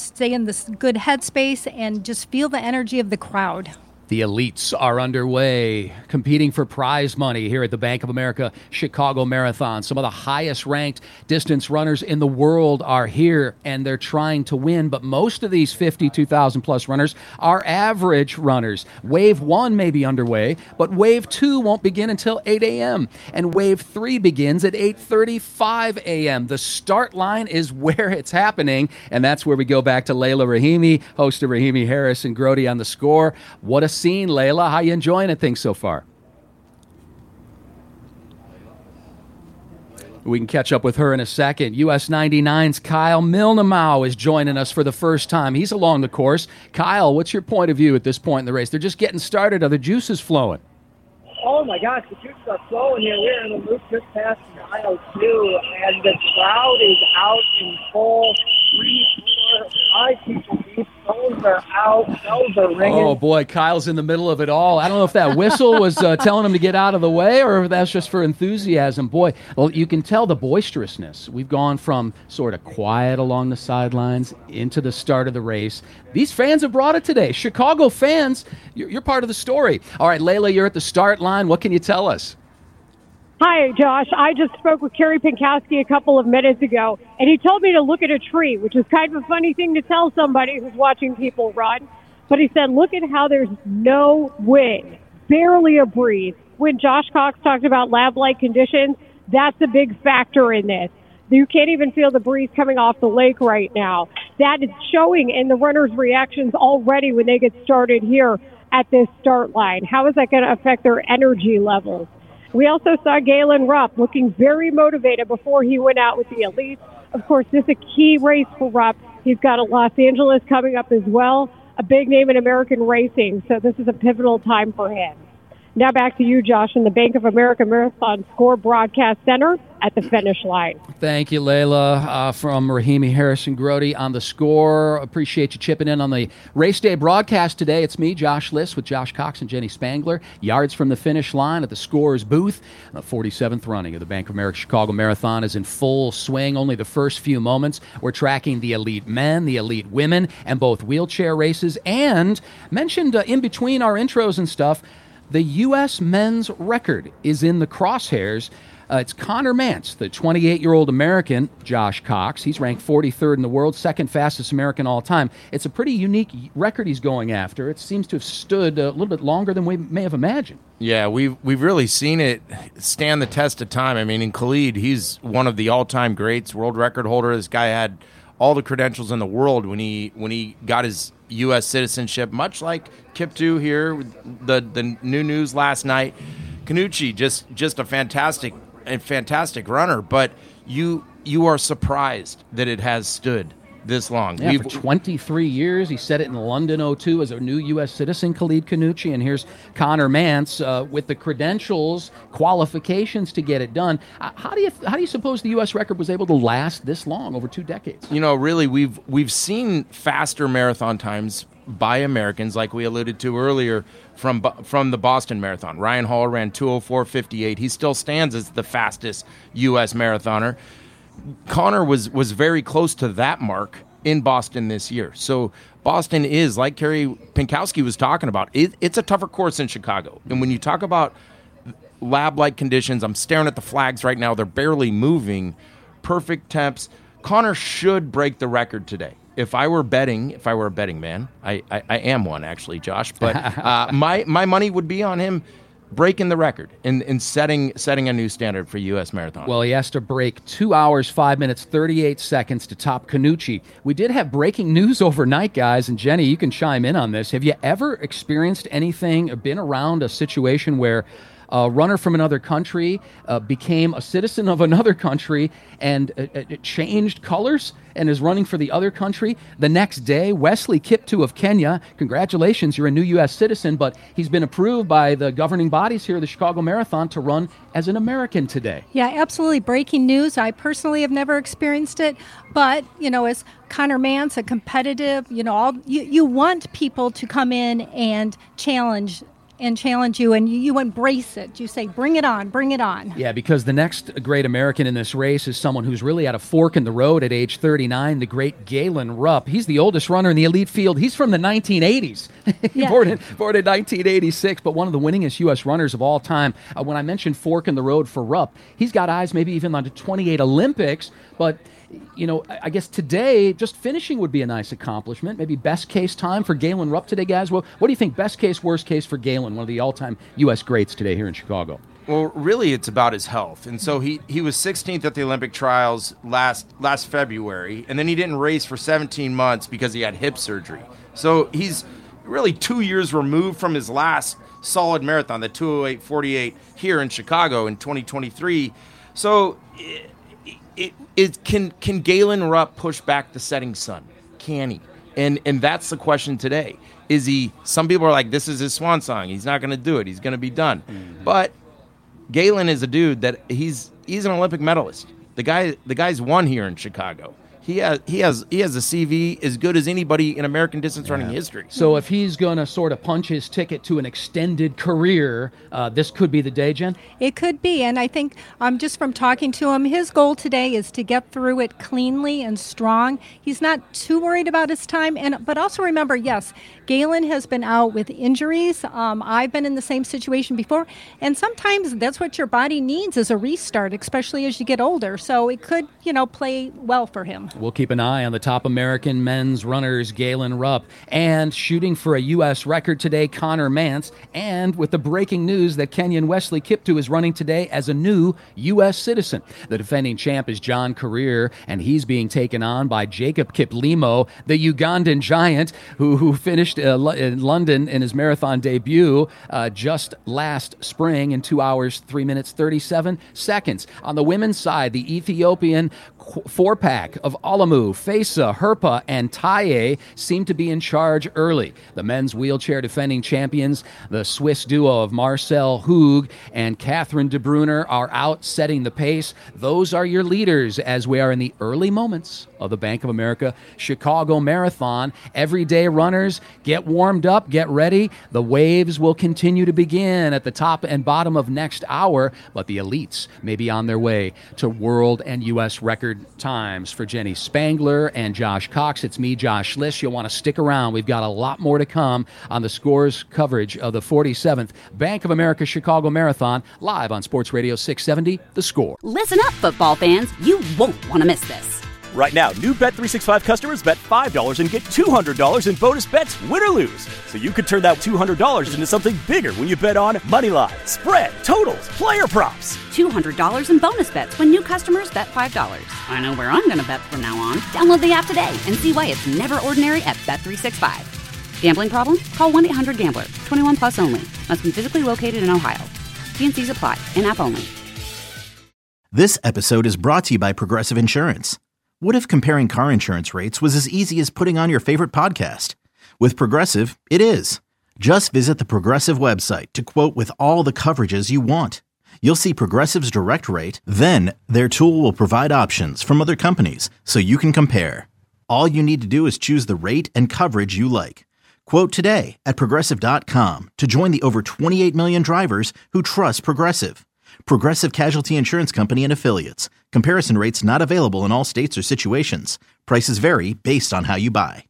good headspace, and just feel the energy of the crowd. The elites are underway, competing for prize money here at the Bank of America Chicago Marathon. Some of the highest-ranked distance runners in the world are here, and they're trying to win. But most of these 52,000-plus runners are average runners. Wave 1 may be underway, but Wave 2 won't begin until 8 a.m., and Wave 3 begins at 8:35 a.m. The start line is where it's happening, and that's where we go back to Layla Rahimi, host of Rahimi Harris and Grody on the Score. What a scene, Layla. How you enjoying it things so far? We can catch up with her in a second. US 99's Kyle Milnemau is joining us for the first time. He's along the course. Kyle, what's your point of view at this point in the race? They're just getting started. Are the juices flowing? Oh my gosh, the troops are flowing here. We're in the loop just past mile 2, and the crowd is out in full. 3, 4, 5 people deep. Phones are out. Bells are ringing. Oh, boy, Kyle's in the middle of it all. I don't know if that whistle was telling him to get out of the way or if that's just for enthusiasm. Boy, well, you can tell the boisterousness. We've gone from sort of quiet along the sidelines into the start of the race. These fans have brought it today. Chicago fans, you're part of the story. All right, Layla, you're at the start line. What can you tell us? Hi, Josh. I just spoke with Kerry Pinkowski a couple of minutes ago, and he told me to look at a tree, which is kind of a funny thing to tell somebody who's watching people run. But he said, look at how there's no wind, barely a breeze. When Josh Cox talked about lab-like conditions, that's a big factor in this. You can't even feel the breeze coming off the lake right now. That is showing in the runners' reactions already when they get started here at this start line. How is that going to affect their energy levels? We also saw Galen Rupp looking very motivated before he went out with the elites. Of course, this is a key race for Rupp. He's got a Los Angeles coming up as well, a big name in American racing, so this is a pivotal time for him. Now back to you, Josh, in the Bank of America Marathon Score Broadcast Center at the finish line. Thank you, Layla, from Rahimi Harrison-Grody on the Score. Appreciate you chipping in on the race day broadcast today. It's me, Josh Liss, with Josh Cox and Jenny Spangler. Yards from the finish line at the Score's booth. The 47th running of the Bank of America Chicago Marathon is in full swing. Only the first few moments. We're tracking the elite men, the elite women, and both wheelchair races. And mentioned in between our intros and stuff, the U.S. men's record is in the crosshairs. It's Connor Mance, the 28-year-old American, Josh Cox. He's ranked 43rd in the world, second fastest American all time. It's a pretty unique record he's going after. It seems to have stood a little bit longer than we may have imagined. Yeah, we've really seen it stand the test of time. I mean, in Khalid, he's one of the all-time greats, world record holder. This guy had all the credentials in the world when he got his U.S. citizenship, much like Kiptoo here. The new news last night, Canucci just a fantastic runner, but you are surprised that it has stood this long. Yeah, for 23 years. He said it in London 02 as a new U.S. citizen, Khalid Canucci, and here's Connor Mance with the credentials, qualifications to get it done. How do you suppose the U.S. record was able to last this long, over 2 decades? You know, really, we've seen faster marathon times by Americans, like we alluded to earlier, from the Boston Marathon. Ryan Hall ran 2:04:58. He still stands as the fastest U.S. marathoner. Connor was very close to that mark in Boston this year. So Boston is, like Kerry Pinkowski was talking about, it's a tougher course in Chicago. And when you talk about lab-like conditions, I'm staring at the flags right now. They're barely moving. Perfect temps. Connor should break the record today. If I were a betting man, I am one actually, Josh, but my money would be on him breaking the record and setting a new standard for U.S. Marathon. Well, he has to break 2 hours, 5 minutes, 38 seconds to top Canucci. We did have breaking news overnight, guys, and Jenny, you can chime in on this. Have you ever experienced anything or been around a situation where a runner from another country became a citizen of another country and it changed colors and is running for the other country? The next day, Wesley Kiptoo of Kenya, congratulations, you're a new U.S. citizen, but he's been approved by the governing bodies here at the Chicago Marathon to run as an American today. Yeah, absolutely. Breaking news. I personally have never experienced it, but, as Connor Mance, a competitive, you want people to come in and challenge you, and you embrace it. You say, bring it on, bring it on. Yeah, because the next great American in this race is someone who's really at a fork in the road at age 39, the great Galen Rupp. He's the oldest runner in the elite field. He's from the 1980s. Yeah. born in 1986, but one of the winningest U.S. runners of all time. When I mentioned fork in the road for Rupp, he's got eyes maybe even on the 28 Olympics, but I guess today, just finishing would be a nice accomplishment. Maybe best case time for Galen Rupp today, guys. Well, what do you think? Best case, worst case for Galen, one of the all-time U.S. greats today here in Chicago? Well, really, it's about his health. And so he was 16th at the Olympic trials last February, and then he didn't race for 17 months because he had hip surgery. So he's really 2 years removed from his last solid marathon, the 2:08:48 here in Chicago in 2023. So can Galen Rupp push back the setting sun? Can he? And that's the question today. Is he? Some people are like, this is his swan song. He's not going to do it. He's going to be done. Mm-hmm. But Galen is a dude that he's an Olympic medalist. The guy's won here in Chicago. He has a CV as good as anybody in American distance running history. So if he's going to sort of punch his ticket to an extended career, this could be the day, Jen? It could be, and I think just from talking to him, his goal today is to get through it cleanly and strong. He's not too worried about his time, but also remember, yes, Galen has been out with injuries. I've been in the same situation before, and sometimes that's what your body needs is a restart, especially as you get older. So it could, play well for him. We'll keep an eye on the top American men's runners, Galen Rupp, and shooting for a U.S. record today, Connor Mantz, and with the breaking news that Kenyan Wesley Kiptoo is running today as a new U.S. citizen. The defending champ is John Career, and he's being taken on by Jacob Kiplimo, the Ugandan giant who finished in London in his marathon debut just last spring in 2 hours, 3 minutes, 37 seconds. On the women's side, the Ethiopian four-pack of Alamu, Fesa, Herpa, and Taye seem to be in charge early. The men's wheelchair defending champions, the Swiss duo of Marcel Hug and Catherine De Bruyne, are out setting the pace. Those are your leaders as we are in the early moments of the Bank of America Chicago Marathon. Everyday runners, get warmed up, get ready. The waves will continue to begin at the top and bottom of next hour, but the elites may be on their way to world and U.S. record times. For Jenny Spangler and Josh Cox, it's me, Josh Liss. You'll want to stick around. We've got a lot more to come on the Scores coverage of the 47th Bank of America Chicago Marathon, live on Sports Radio 670, The Score. Listen up, football fans. You won't want to miss this. Right now, new Bet365 customers bet $5 and get $200 in bonus bets, win or lose. So you could turn that $200 into something bigger when you bet on money line, spread, totals, player props. $200 in bonus bets when new customers bet $5. I know where I'm going to bet from now on. Download the app today and see why it's never ordinary at Bet365. Gambling problem? Call 1-800-GAMBLER. 21 plus only. Must be physically located in Ohio. T&Cs apply. In-app only. This episode is brought to you by Progressive Insurance. What if comparing car insurance rates was as easy as putting on your favorite podcast? With Progressive, it is. Just visit the Progressive website to quote with all the coverages you want. You'll see Progressive's direct rate, then their tool will provide options from other companies so you can compare. All you need to do is choose the rate and coverage you like. Quote today at Progressive.com to join the over 28 million drivers who trust Progressive. Progressive Casualty Insurance Company and Affiliates. Comparison rates not available in all states or situations. Prices vary based on how you buy.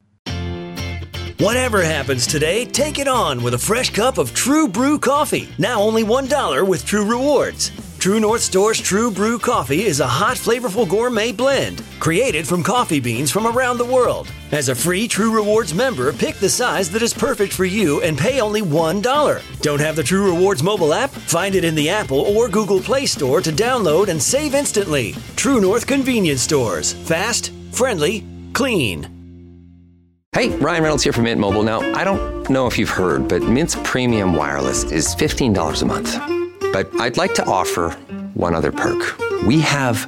Whatever happens today, take it on with a fresh cup of True Brew coffee. Now only $1 with True Rewards. True North Store's True Brew coffee is a hot, flavorful gourmet blend created from coffee beans from around the world. As a free True Rewards member, pick the size that is perfect for you and pay only $1. Don't have the True Rewards mobile app? Find it in the Apple or Google Play Store to download and save instantly. True North Convenience Stores. Fast, friendly, clean. Hey, Ryan Reynolds here from Mint Mobile. Now, I don't know if you've heard, but Mint's premium wireless is $15 a month. But I'd like to offer one other perk. We have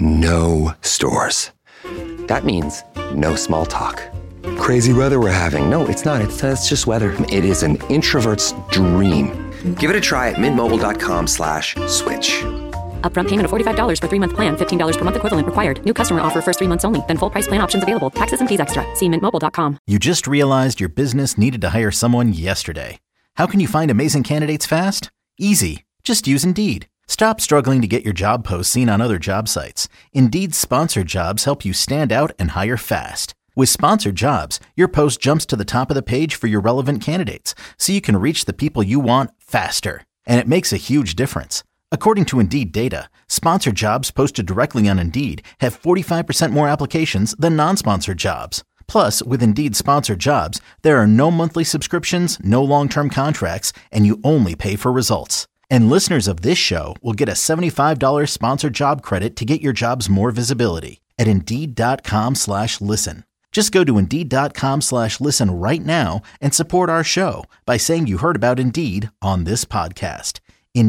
no stores. That means no small talk. Crazy weather we're having. No, it's not. It's just weather. It is an introvert's dream. Give it a try at mintmobile.com/switch. Upfront payment of $45 for 3-month plan, $15 per month equivalent required. New customer offer first 3 months only. Then full price plan options available. Taxes and fees extra. See mintmobile.com. You just realized your business needed to hire someone yesterday. How can you find amazing candidates fast? Easy. Just use Indeed. Stop struggling to get your job posts seen on other job sites. Indeed's sponsored jobs help you stand out and hire fast. With sponsored jobs, your post jumps to the top of the page for your relevant candidates, so you can reach the people you want faster. And it makes a huge difference. According to Indeed data, sponsored jobs posted directly on Indeed have 45% more applications than non-sponsored jobs. Plus, with Indeed sponsored jobs, there are no monthly subscriptions, no long-term contracts, and you only pay for results. And listeners of this show will get a $75 sponsored job credit to get your jobs more visibility at Indeed.com/listen. Just go to Indeed.com/listen right now and support our show by saying you heard about Indeed on this podcast.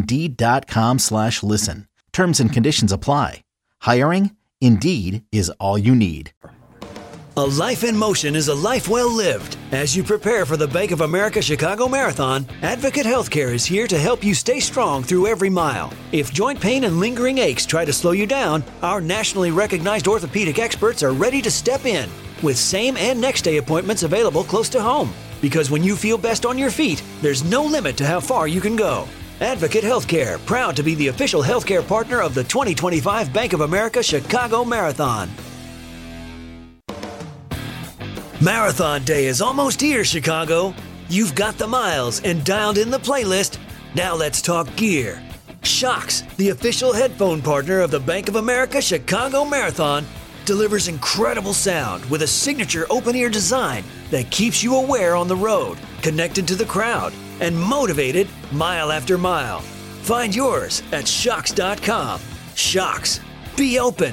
Indeed.com/listen. Terms and conditions apply. Hiring? Indeed is all you need. A life in motion is a life well lived. As you prepare for the Bank of America Chicago Marathon, Advocate Healthcare is here to help you stay strong through every mile. If joint pain and lingering aches try to slow you down, our nationally recognized orthopedic experts are ready to step in with same and next day appointments available close to home. Because when you feel best on your feet, there's no limit to how far you can go. Advocate Healthcare, proud to be the official healthcare partner of the 2025 Bank of America Chicago Marathon. Marathon Day is almost here, Chicago. You've got the miles and dialed in the playlist. Now let's talk gear. Shocks, the official headphone partner of the Bank of America Chicago Marathon, delivers incredible sound with a signature open-ear design that keeps you aware on the road, connected to the crowd, and motivated mile after mile. Find yours at shocks.com. Shocks. Be open.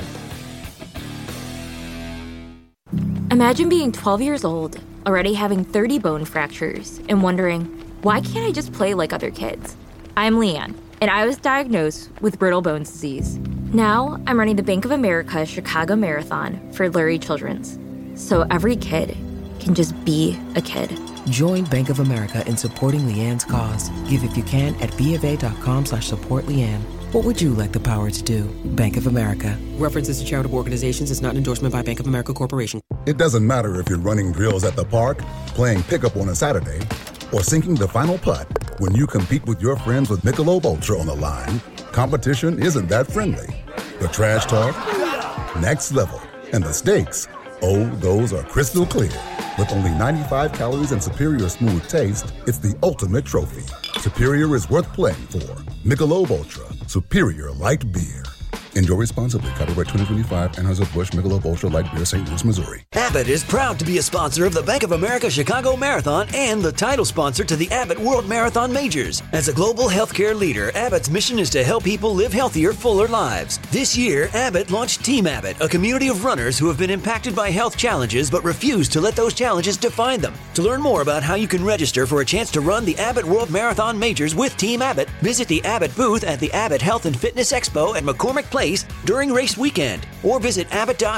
Imagine being 12 years old, already having 30 bone fractures, and wondering, why can't I just play like other kids? I'm Leanne, and I was diagnosed with brittle bones disease. Now, I'm running the Bank of America Chicago Marathon for Lurie Children's, so every kid can just be a kid. Join Bank of America in supporting Leanne's cause. Give if you can at BofA.com/supportLeanne. What would you like the power to do? Bank of America. References to charitable organizations is not an endorsement by Bank of America Corporation. It doesn't matter if you're running drills at the park, playing pickup on a Saturday, or sinking the final putt. When you compete with your friends with Michelob Ultra on the line, competition isn't that friendly. The trash talk, next level. And the stakes, oh, those are crystal clear. With only 95 calories and superior smooth taste, it's the ultimate trophy. Superior is worth playing for. Michelob Ultra, superior light beer. Enjoy responsibly. Copyright 2025, Anheuser-Busch Michelob Ultra Light Beer, St. Louis, Missouri. Abbott is proud to be a sponsor of the Bank of America Chicago Marathon and the title sponsor to the Abbott World Marathon Majors. As a global healthcare leader, Abbott's mission is to help people live healthier, fuller lives. This year, Abbott launched Team Abbott, a community of runners who have been impacted by health challenges but refuse to let those challenges define them. To learn more about how you can register for a chance to run the Abbott World Marathon Majors with Team Abbott, visit the Abbott booth at the Abbott Health and Fitness Expo at McCormick Place during race weekend, or visit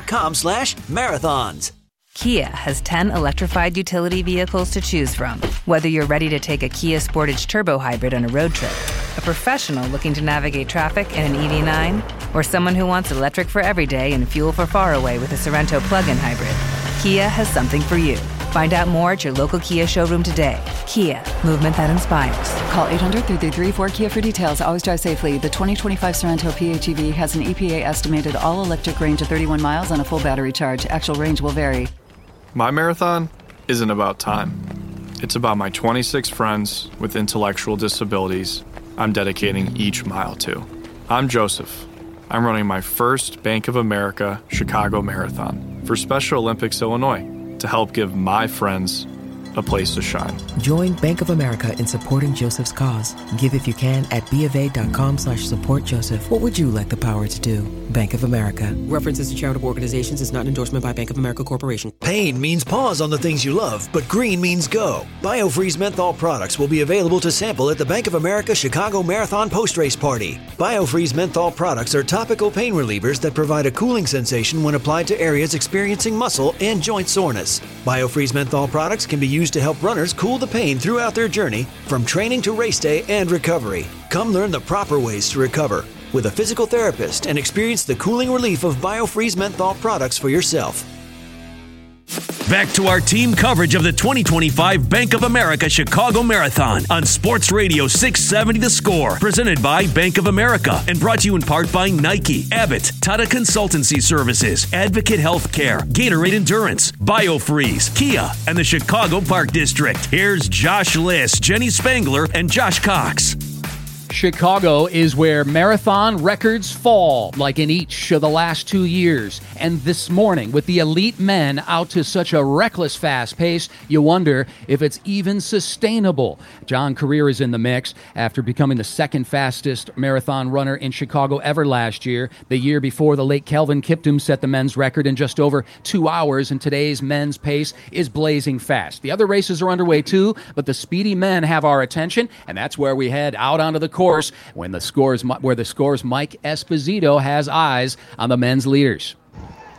abbott.com/marathons. Kia has 10 electrified utility vehicles to choose from. Whether you're ready to take a Kia Sportage Turbo Hybrid on a road trip, a professional looking to navigate traffic in an EV9, or someone who wants electric for every day and fuel for far away with a Sorento plug-in hybrid, Kia has something for you. Find out more at your local Kia showroom today. Kia, movement that inspires. Call 800-334-KIA for details. Always drive safely. The 2025 Sorento PHEV has an EPA estimated all-electric range of 31 miles on a full battery charge. Actual range will vary. My marathon isn't about time. It's about my 26 friends with intellectual disabilities I'm dedicating each mile to. I'm Joseph. I'm running my first Bank of America Chicago Marathon for Special Olympics Illinois to help give my friends a place to shine. Join Bank of America in supporting Joseph's cause. Give if you can at BofA.com/supportJoseph. What would you like the power to do? Bank of America. References to charitable organizations is not an endorsement by Bank of America Corporation. Pain means pause on the things you love, but green means go. BioFreeze menthol products will be available to sample at the Bank of America Chicago Marathon post-race party. BioFreeze menthol products are topical pain relievers that provide a cooling sensation when applied to areas experiencing muscle and joint soreness. BioFreeze menthol products can be used to help runners cool the pain throughout their journey, from training to race day and recovery. Come learn the proper ways to recover with a physical therapist and experience the cooling relief of BioFreeze menthol products for yourself. Back to our team coverage of the 2025 Bank of America Chicago Marathon on Sports Radio 670 The Score, presented by Bank of America and brought to you in part by Nike, Abbott, Tata Consultancy Services, Advocate Healthcare, Gatorade Endurance, BioFreeze, Kia, and the Chicago Park District. Here's Josh Liss, Jenny Spangler, and Josh Cox. Chicago is where marathon records fall, like in each of the last 2 years. And this morning, with the elite men out to such a reckless fast pace, you wonder if it's even sustainable. John Career is in the mix after becoming the second fastest marathon runner in Chicago ever last year. The year before, the late Kelvin Kiptum set the men's record in just over 2 hours, and today's men's pace is blazing fast. The other races are underway too, but the speedy men have our attention, and that's where we head out onto the course where the Score's Mike Esposito has eyes on the men's leaders.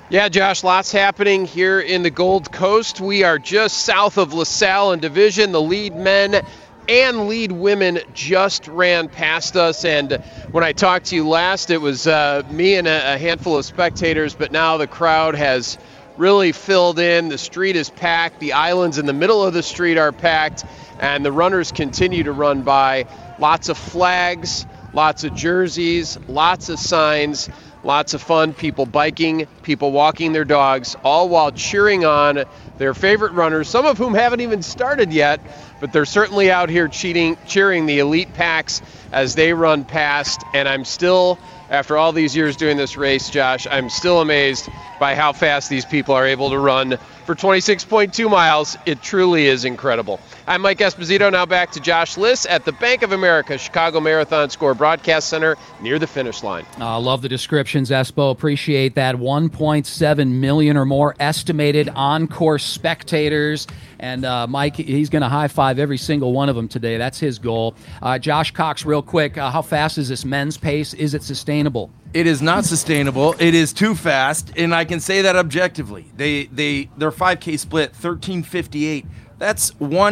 Yeah, Josh, lots happening here in the Gold Coast. We are just south of LaSalle in division. The lead men and lead women just ran past us, and when I talked to you last, it was me and a handful of spectators, but now the crowd has really filled in. The street is packed. The islands in the middle of the street are packed, and the runners continue to run by. Lots of flags, lots of jerseys, lots of signs. Lots of fun, people biking, people walking their dogs, all while cheering on their favorite runners, some of whom haven't even started yet, but they're certainly out here cheering the elite packs as they run past. And I'm still, after all these years doing this race, Josh, I'm still amazed by how fast these people are able to run for 26.2 miles. It truly is incredible. I'm Mike Esposito. Now back to Josh Liss at the Bank of America Chicago Marathon Score Broadcast Center near the finish line. I love the descriptions, Espo. Appreciate that. 1.7 million or more estimated on-course spectators. And Mike, he's going to high-five every single one of them today. That's his goal. Josh Cox, real quick, how fast is this men's pace? Is it sustainable? It is not sustainable. It is too fast, and I can say that objectively. Their 5K split 13:58. That's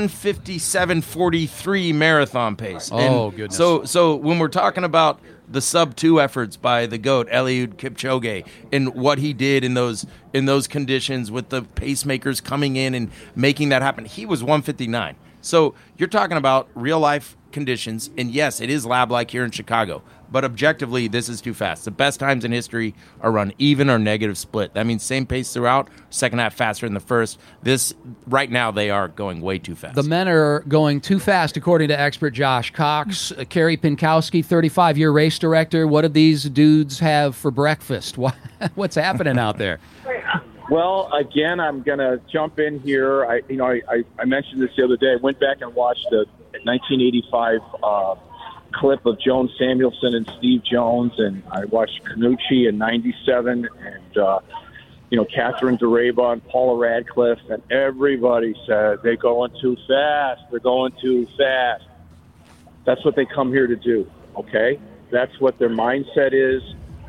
1:57:43 marathon pace. Oh, and goodness. So when we're talking about the sub-2 efforts by the GOAT, Eliud Kipchoge, and what he did in those conditions with the pacemakers coming in and making that happen, he was 1:59. So you're talking about real-life conditions, and yes, it is lab-like here in Chicago, but objectively, this is too fast. The best times in history are run even or negative split. That means same pace throughout, second half faster than the first. Right now, they are going way too fast. The men are going too fast, according to expert Josh Cox. Kerry Pinkowski, 35-year race director. What do these dudes have for breakfast? What's happening out there? Well, again, I'm going to jump in here. I mentioned this the other day. I went back and watched the 1985 clip of Joan Samuelson and Steve Jones, and I watched Canucci in 97, and Catherine Daraba and Paula Radcliffe, and everybody said they're going too fast. They're going too fast. That's what they come here to do. Okay, that's what their mindset is.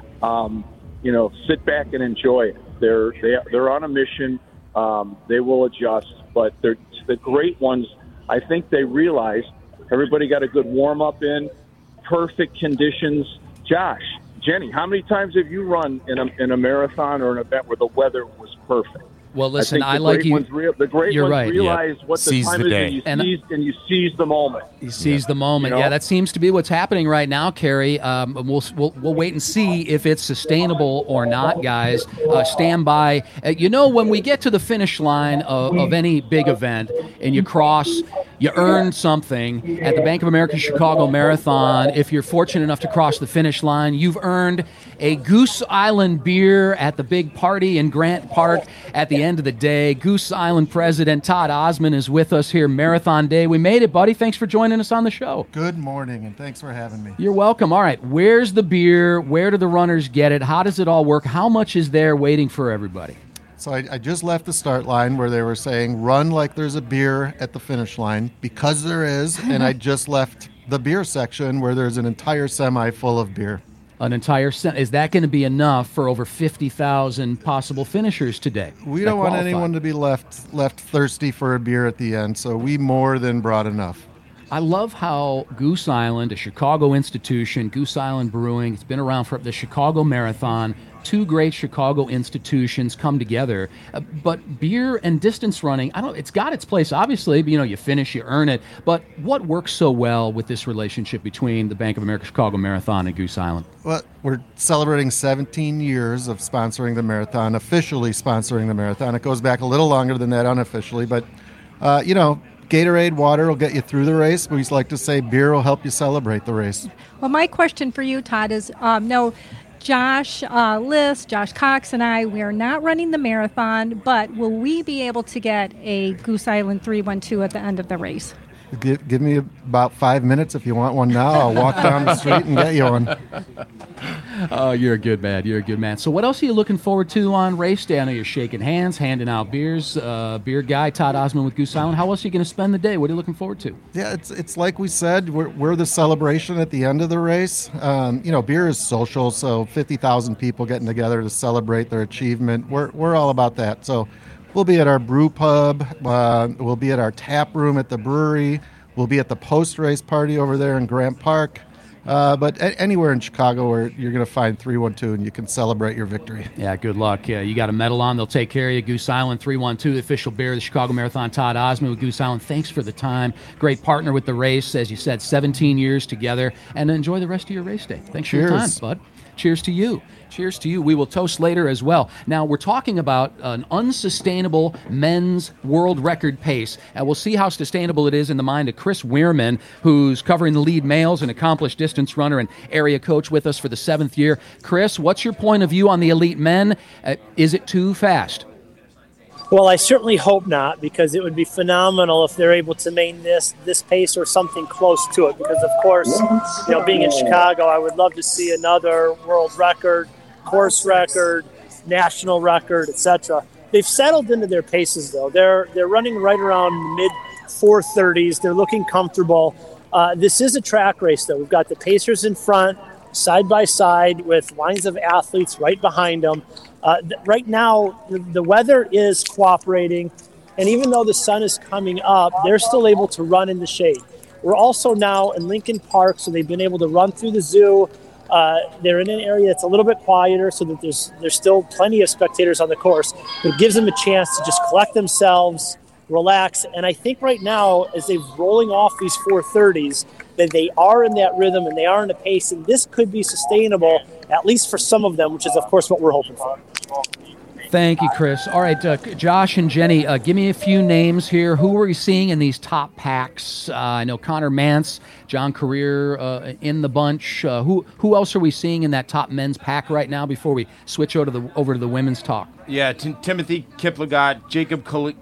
Sit back and enjoy it. They're on a mission. They will adjust, but they're the great ones. I think they realize everybody got a good warm up in, perfect conditions. Josh, Jenny, how many times have you run in a marathon or an event where the weather was perfect? Well, listen, I like you. The great You're ones right. realize what the time is, and you seize the moment. You seize the moment. Yeah, that seems to be what's happening right now, Kerry. We'll wait and see if it's sustainable or not, guys. Stand by. When we get to the finish line of any big event and you cross, you earn something at the Bank of America Chicago Marathon. If you're fortunate enough to cross the finish line, you've earned a Goose Island beer at the big party in Grant Park at the end of the day. Goose Island President Todd Osmond is with us here, Marathon Day. We made it, buddy. Thanks for joining us on the show. Good morning, and thanks for having me. You're welcome. All right, where's the beer? Where do the runners get it? How does it all work? How much is there waiting for everybody? So I just left the start line where they were saying run like there's a beer at the finish line, because there is, and I just left the beer section where there's an entire semi full of beer. An entire is that going to be enough for over 50,000 possible finishers today? We don't want anyone to be left thirsty for a beer at the end, so we more than brought enough. I love how Goose Island, a Chicago institution, Goose Island Brewing, it's been around for the Chicago Marathon. Two great Chicago institutions come together, but beer and distance running, it's got its place, obviously. You finish, you earn it. But what works so well with this relationship between the Bank of America Chicago Marathon and Goose Island? Well, we're celebrating 17 years of sponsoring the marathon, officially sponsoring the marathon. It goes back a little longer than that unofficially, but Gatorade, water will get you through the race. We like to say beer will help you celebrate the race. Well, my question for you, Todd, is Josh Liss, Josh Cox, and I, we are not running the marathon, but will we be able to get a Goose Island 312 at the end of the race? Give me about 5 minutes if you want one now. I'll walk down the street and get you one. Oh, you're a good man. You're a good man. So what else are you looking forward to on race day? I know you're shaking hands, handing out beers. Beer guy, Todd Osmond with Goose Island. How else are you going to spend the day? What are you looking forward to? Yeah, it's like we said, we're the celebration at the end of the race. Beer is social, so 50,000 people getting together to celebrate their achievement. We're all about that. So we'll be at our brew pub. We'll be at our tap room at the brewery. We'll be at the post-race party over there in Grant Park. But anywhere in Chicago where you're going to find 312 and you can celebrate your victory. Yeah, good luck. You got a medal on. They'll take care of you. Goose Island 312, the official beer of the Chicago Marathon. Todd Osmond with Goose Island. Thanks for the time. Great partner with the race. As you said, 17 years together. And enjoy the rest of your race day. Thanks for your time, bud. Cheers to you. Cheers to you. We will toast later as well. Now, we're talking about an unsustainable men's world record pace, and we'll see how sustainable it is in the mind of Chris Weirman, who's covering the lead males, an accomplished distance runner and area coach with us for the 7th year. Chris, what's your point of view on the elite men? Is it too fast? Well, I certainly hope not, because it would be phenomenal if they're able to maintain this pace or something close to it. Because, of course, being in Chicago, I would love to see another world record, course record, national record, etc. They've settled into their paces, though. They're running right around the mid 4:30s. They're looking comfortable. This is a track race, though. We've got the pacers in front, side by side, with lines of athletes right behind them. Right now, the weather is cooperating, and even though the sun is coming up, they're still able to run in the shade. We're also now in Lincoln Park, so they've been able to run through the zoo. They're in an area that's a little bit quieter, so that there's still plenty of spectators on the course, but it gives them a chance to just collect themselves, relax. And I think right now, as they're rolling off these 4:30s, that they are in that rhythm and they are in a pace, and this could be sustainable, at least for some of them, which is, of course, what we're hoping for. Thank you, Chris. All right, Josh and Jenny, give me a few names here. Who are we seeing in these top packs? I know Connor Mance, John Career in the bunch. Who else are we seeing in that top men's pack right now before we switch over to the women's talk? Yeah, Timothy Kiplagat, Jacob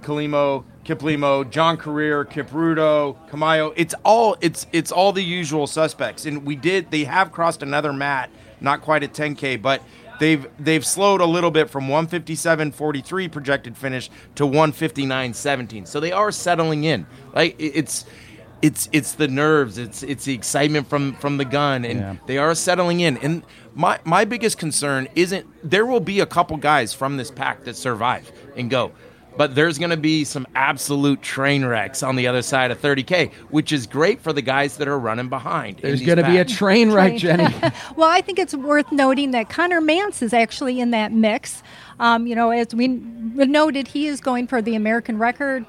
Kiplimo, John Career, Kipruto, Camayo. It's all the usual suspects. And they have crossed another mat, not quite at 10K, but they've slowed a little bit from 157.43 projected finish to 159.17. So they are settling in. Like it's the nerves, it's the excitement from the gun, and they are settling in. And my biggest concern isn't there will be a couple guys from this pack that survive and go. But there's going to be some absolute train wrecks on the other side of 30K, which is great for the guys that are running behind. There's going to be a train wreck, Jenny. Well, I think it's worth noting that Connor Mance is actually in that mix. As we noted, he is going for the American record,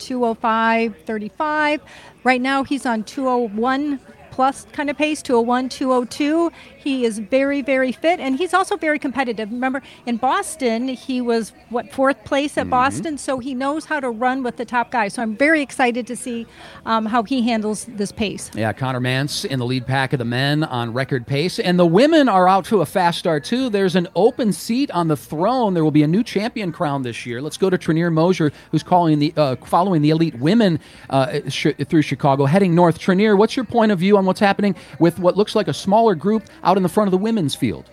2:05.35. Right now, he's on 2:01 plus kind of pace, 2:01, 2:02. He is very, very fit, and he's also very competitive. Remember, in Boston, he was, fourth place at Boston, so he knows how to run with the top guys. So I'm very excited to see how he handles this pace. Yeah, Connor Mance in the lead pack of the men on record pace. And the women are out to a fast start, too. There's an open seat on the throne. There will be a new champion crowned this year. Let's go to Trenier Mosier, who's following the elite women through Chicago, heading north. Trenier, what's your point of view on what's happening with what looks like a smaller group out in the front of the women's field?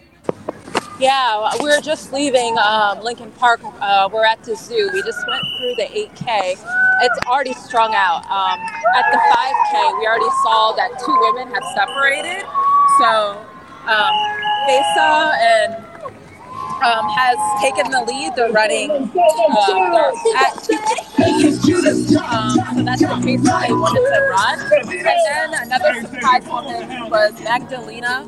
Yeah, we're just leaving Lincoln Park. We're at the zoo. We just went through the 8K. It's already strung out. At the 5K, we already saw that two women have separated. So Besa and has taken the lead. They're running at 2:15. So that's the pace that they wanted to run. And then another surprise woman was Magdalena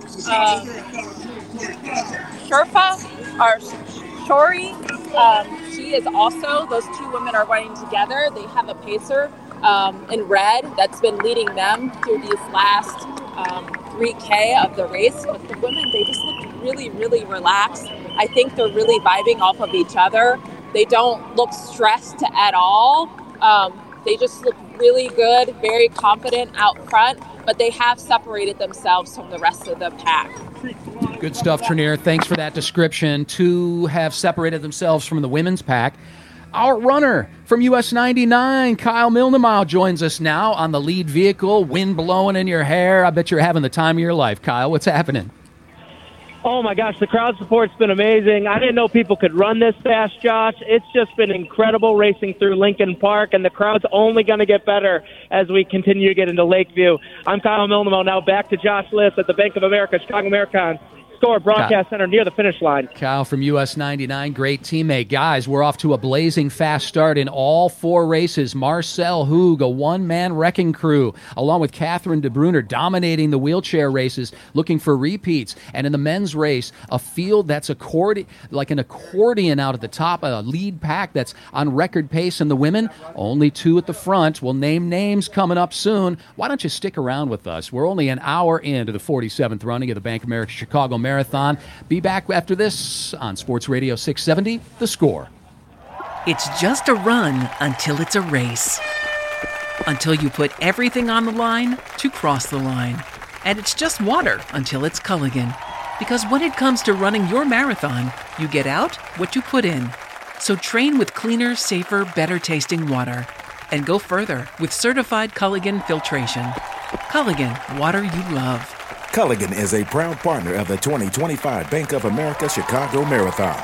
Shori. She is also, those two women are running together. They have a pacer in red that's been leading them through these last 3K of the race. But the women, they just look really, really relaxed. I think they're really vibing off of each other. They don't look stressed at all. They just look really good, very confident out front, but they have separated themselves from the rest of the pack. Good stuff, Trenier. Thanks for that description. Two have separated themselves from the women's pack. Our runner from US 99, Kyle Milnemow, joins us now on the lead vehicle, wind blowing in your hair. I bet you're having the time of your life. Kyle, what's happening? Oh, my gosh, the crowd support's been amazing. I didn't know people could run this fast, Josh. It's just been incredible racing through Lincoln Park, and the crowd's only going to get better as we continue to get into Lakeview. I'm Kyle Milnamo. Now back to Josh Liss at the Bank of America Chicago Marathon Score Broadcast Center near the finish line. Kyle from US 99, great teammate. Guys, we're off to a blazing fast start in all 4 races. Marcel Hoog, a one-man wrecking crew, along with Catherine De Bruyne, dominating the wheelchair races, looking for repeats. And in the men's race, a field that's like an accordion out at the top, a lead pack that's on record pace. And the women, only 2 at the front. We'll name names coming up soon. Why don't you stick around with us? We're only an hour into the 47th running of the Bank of America Chicago Marathon. Be back after this on Sports Radio 670, The Score. It's just a run until it's a race. Until you put everything on the line to cross the line. And it's just water until it's Culligan. Because when it comes to running your marathon, you get out what you put in. So train with cleaner, safer, better tasting water. And go further with certified Culligan filtration. Culligan, water you love. Culligan is a proud partner of the 2025 Bank of America Chicago Marathon.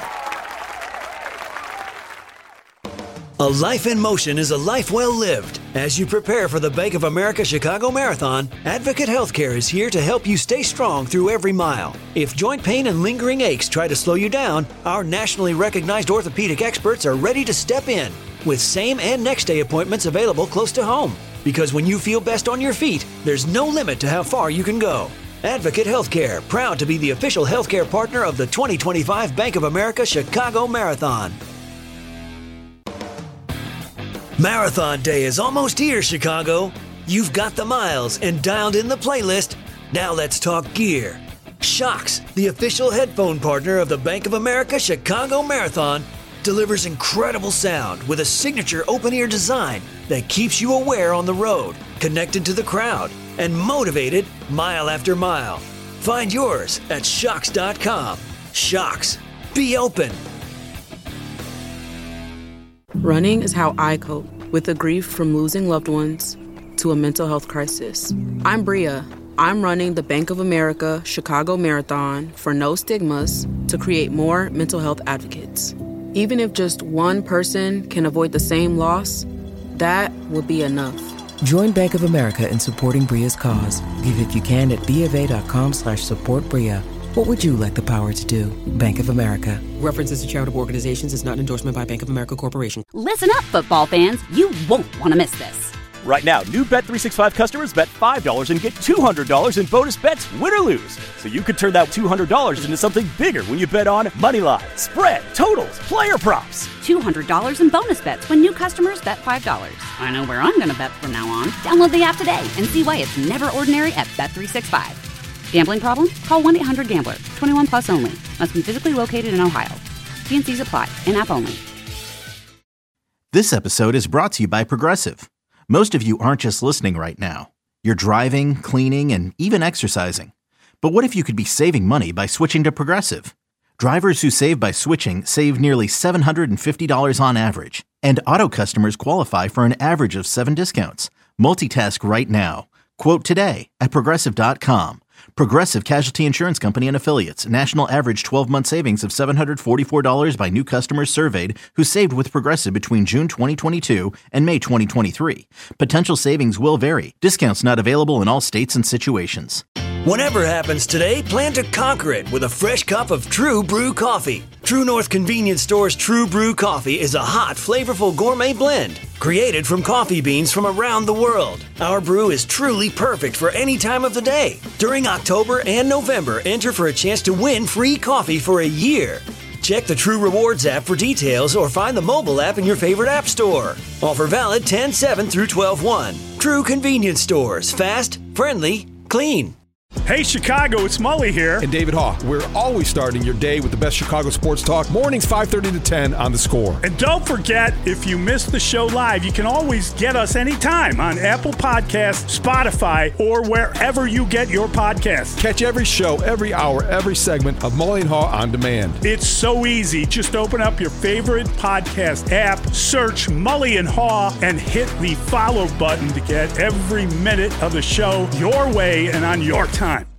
A life in motion is a life well lived. As you prepare for the Bank of America Chicago Marathon, Advocate Healthcare is here to help you stay strong through every mile. If joint pain and lingering aches try to slow you down, our nationally recognized orthopedic experts are ready to step in with same and next day appointments available close to home. Because when you feel best on your feet, there's no limit to how far you can go. Advocate Healthcare, proud to be the official healthcare partner of the 2025 Bank of America Chicago Marathon. Marathon Day is almost here, Chicago. You've got the miles and dialed in the playlist. Now let's talk gear. Shocks, the official headphone partner of the Bank of America Chicago Marathon, delivers incredible sound with a signature open-ear design that keeps you aware on the road, connected to the crowd, and motivated mile after mile. Find yours at Shocks.com. Shocks. Be open. Running is how I cope with the grief from losing loved ones to a mental health crisis. I'm Bria. I'm running the Bank of America Chicago Marathon for No Stigmas to create more mental health advocates. Even if just one person can avoid the same loss, that would be enough. Join Bank of America in supporting Bria's cause. Give if you can at BofA.com/supportBria. What would you like the power to do? Bank of America. References to charitable organizations is not an endorsement by Bank of America Corporation. Listen up, football fans. You won't want to miss this. Right now, new Bet365 customers bet $5 and get $200 in bonus bets, win or lose. So you could turn that $200 into something bigger when you bet on moneyline, spread, totals, player props. $200 in bonus bets when new customers bet $5. I know where I'm going to bet from now on. Download the app today and see why it's never ordinary at Bet365. Gambling problem? Call 1-800-GAMBLER. 21 plus only. Must be physically located in Ohio. T&Cs apply. In-app only. This episode is brought to you by Progressive. Most of you aren't just listening right now. You're driving, cleaning, and even exercising. But what if you could be saving money by switching to Progressive? Drivers who save by switching save nearly $750 on average. And auto customers qualify for an average of 7 discounts. Multitask right now. Quote today at Progressive.com. Progressive Casualty Insurance Company and Affiliates. National average 12-month savings of $744 by new customers surveyed who saved with Progressive between June 2022 and May 2023. Potential savings will vary. Discounts not available in all states and situations. Whatever happens today, plan to conquer it with a fresh cup of True Brew coffee. True North Convenience Store's True Brew coffee is a hot, flavorful gourmet blend created from coffee beans from around the world. Our brew is truly perfect for any time of the day. During October and November, enter for a chance to win free coffee for a year. Check the True Rewards app for details or find the mobile app in your favorite app store. Offer valid 10/7 through 12/1. True Convenience Stores. Fast, friendly, clean. Hey Chicago, it's Mully here. And David Haw. We're always starting your day with the best Chicago sports talk. Mornings 5:30 to 10 on The Score. And don't forget, if you missed the show live, you can always get us anytime on Apple Podcasts, Spotify, or wherever you get your podcasts. Catch every show, every hour, every segment of Mully and Haw on demand. It's so easy. Just open up your favorite podcast app, search Mully and Haw, and hit the follow button to get every minute of the show your way and on your time.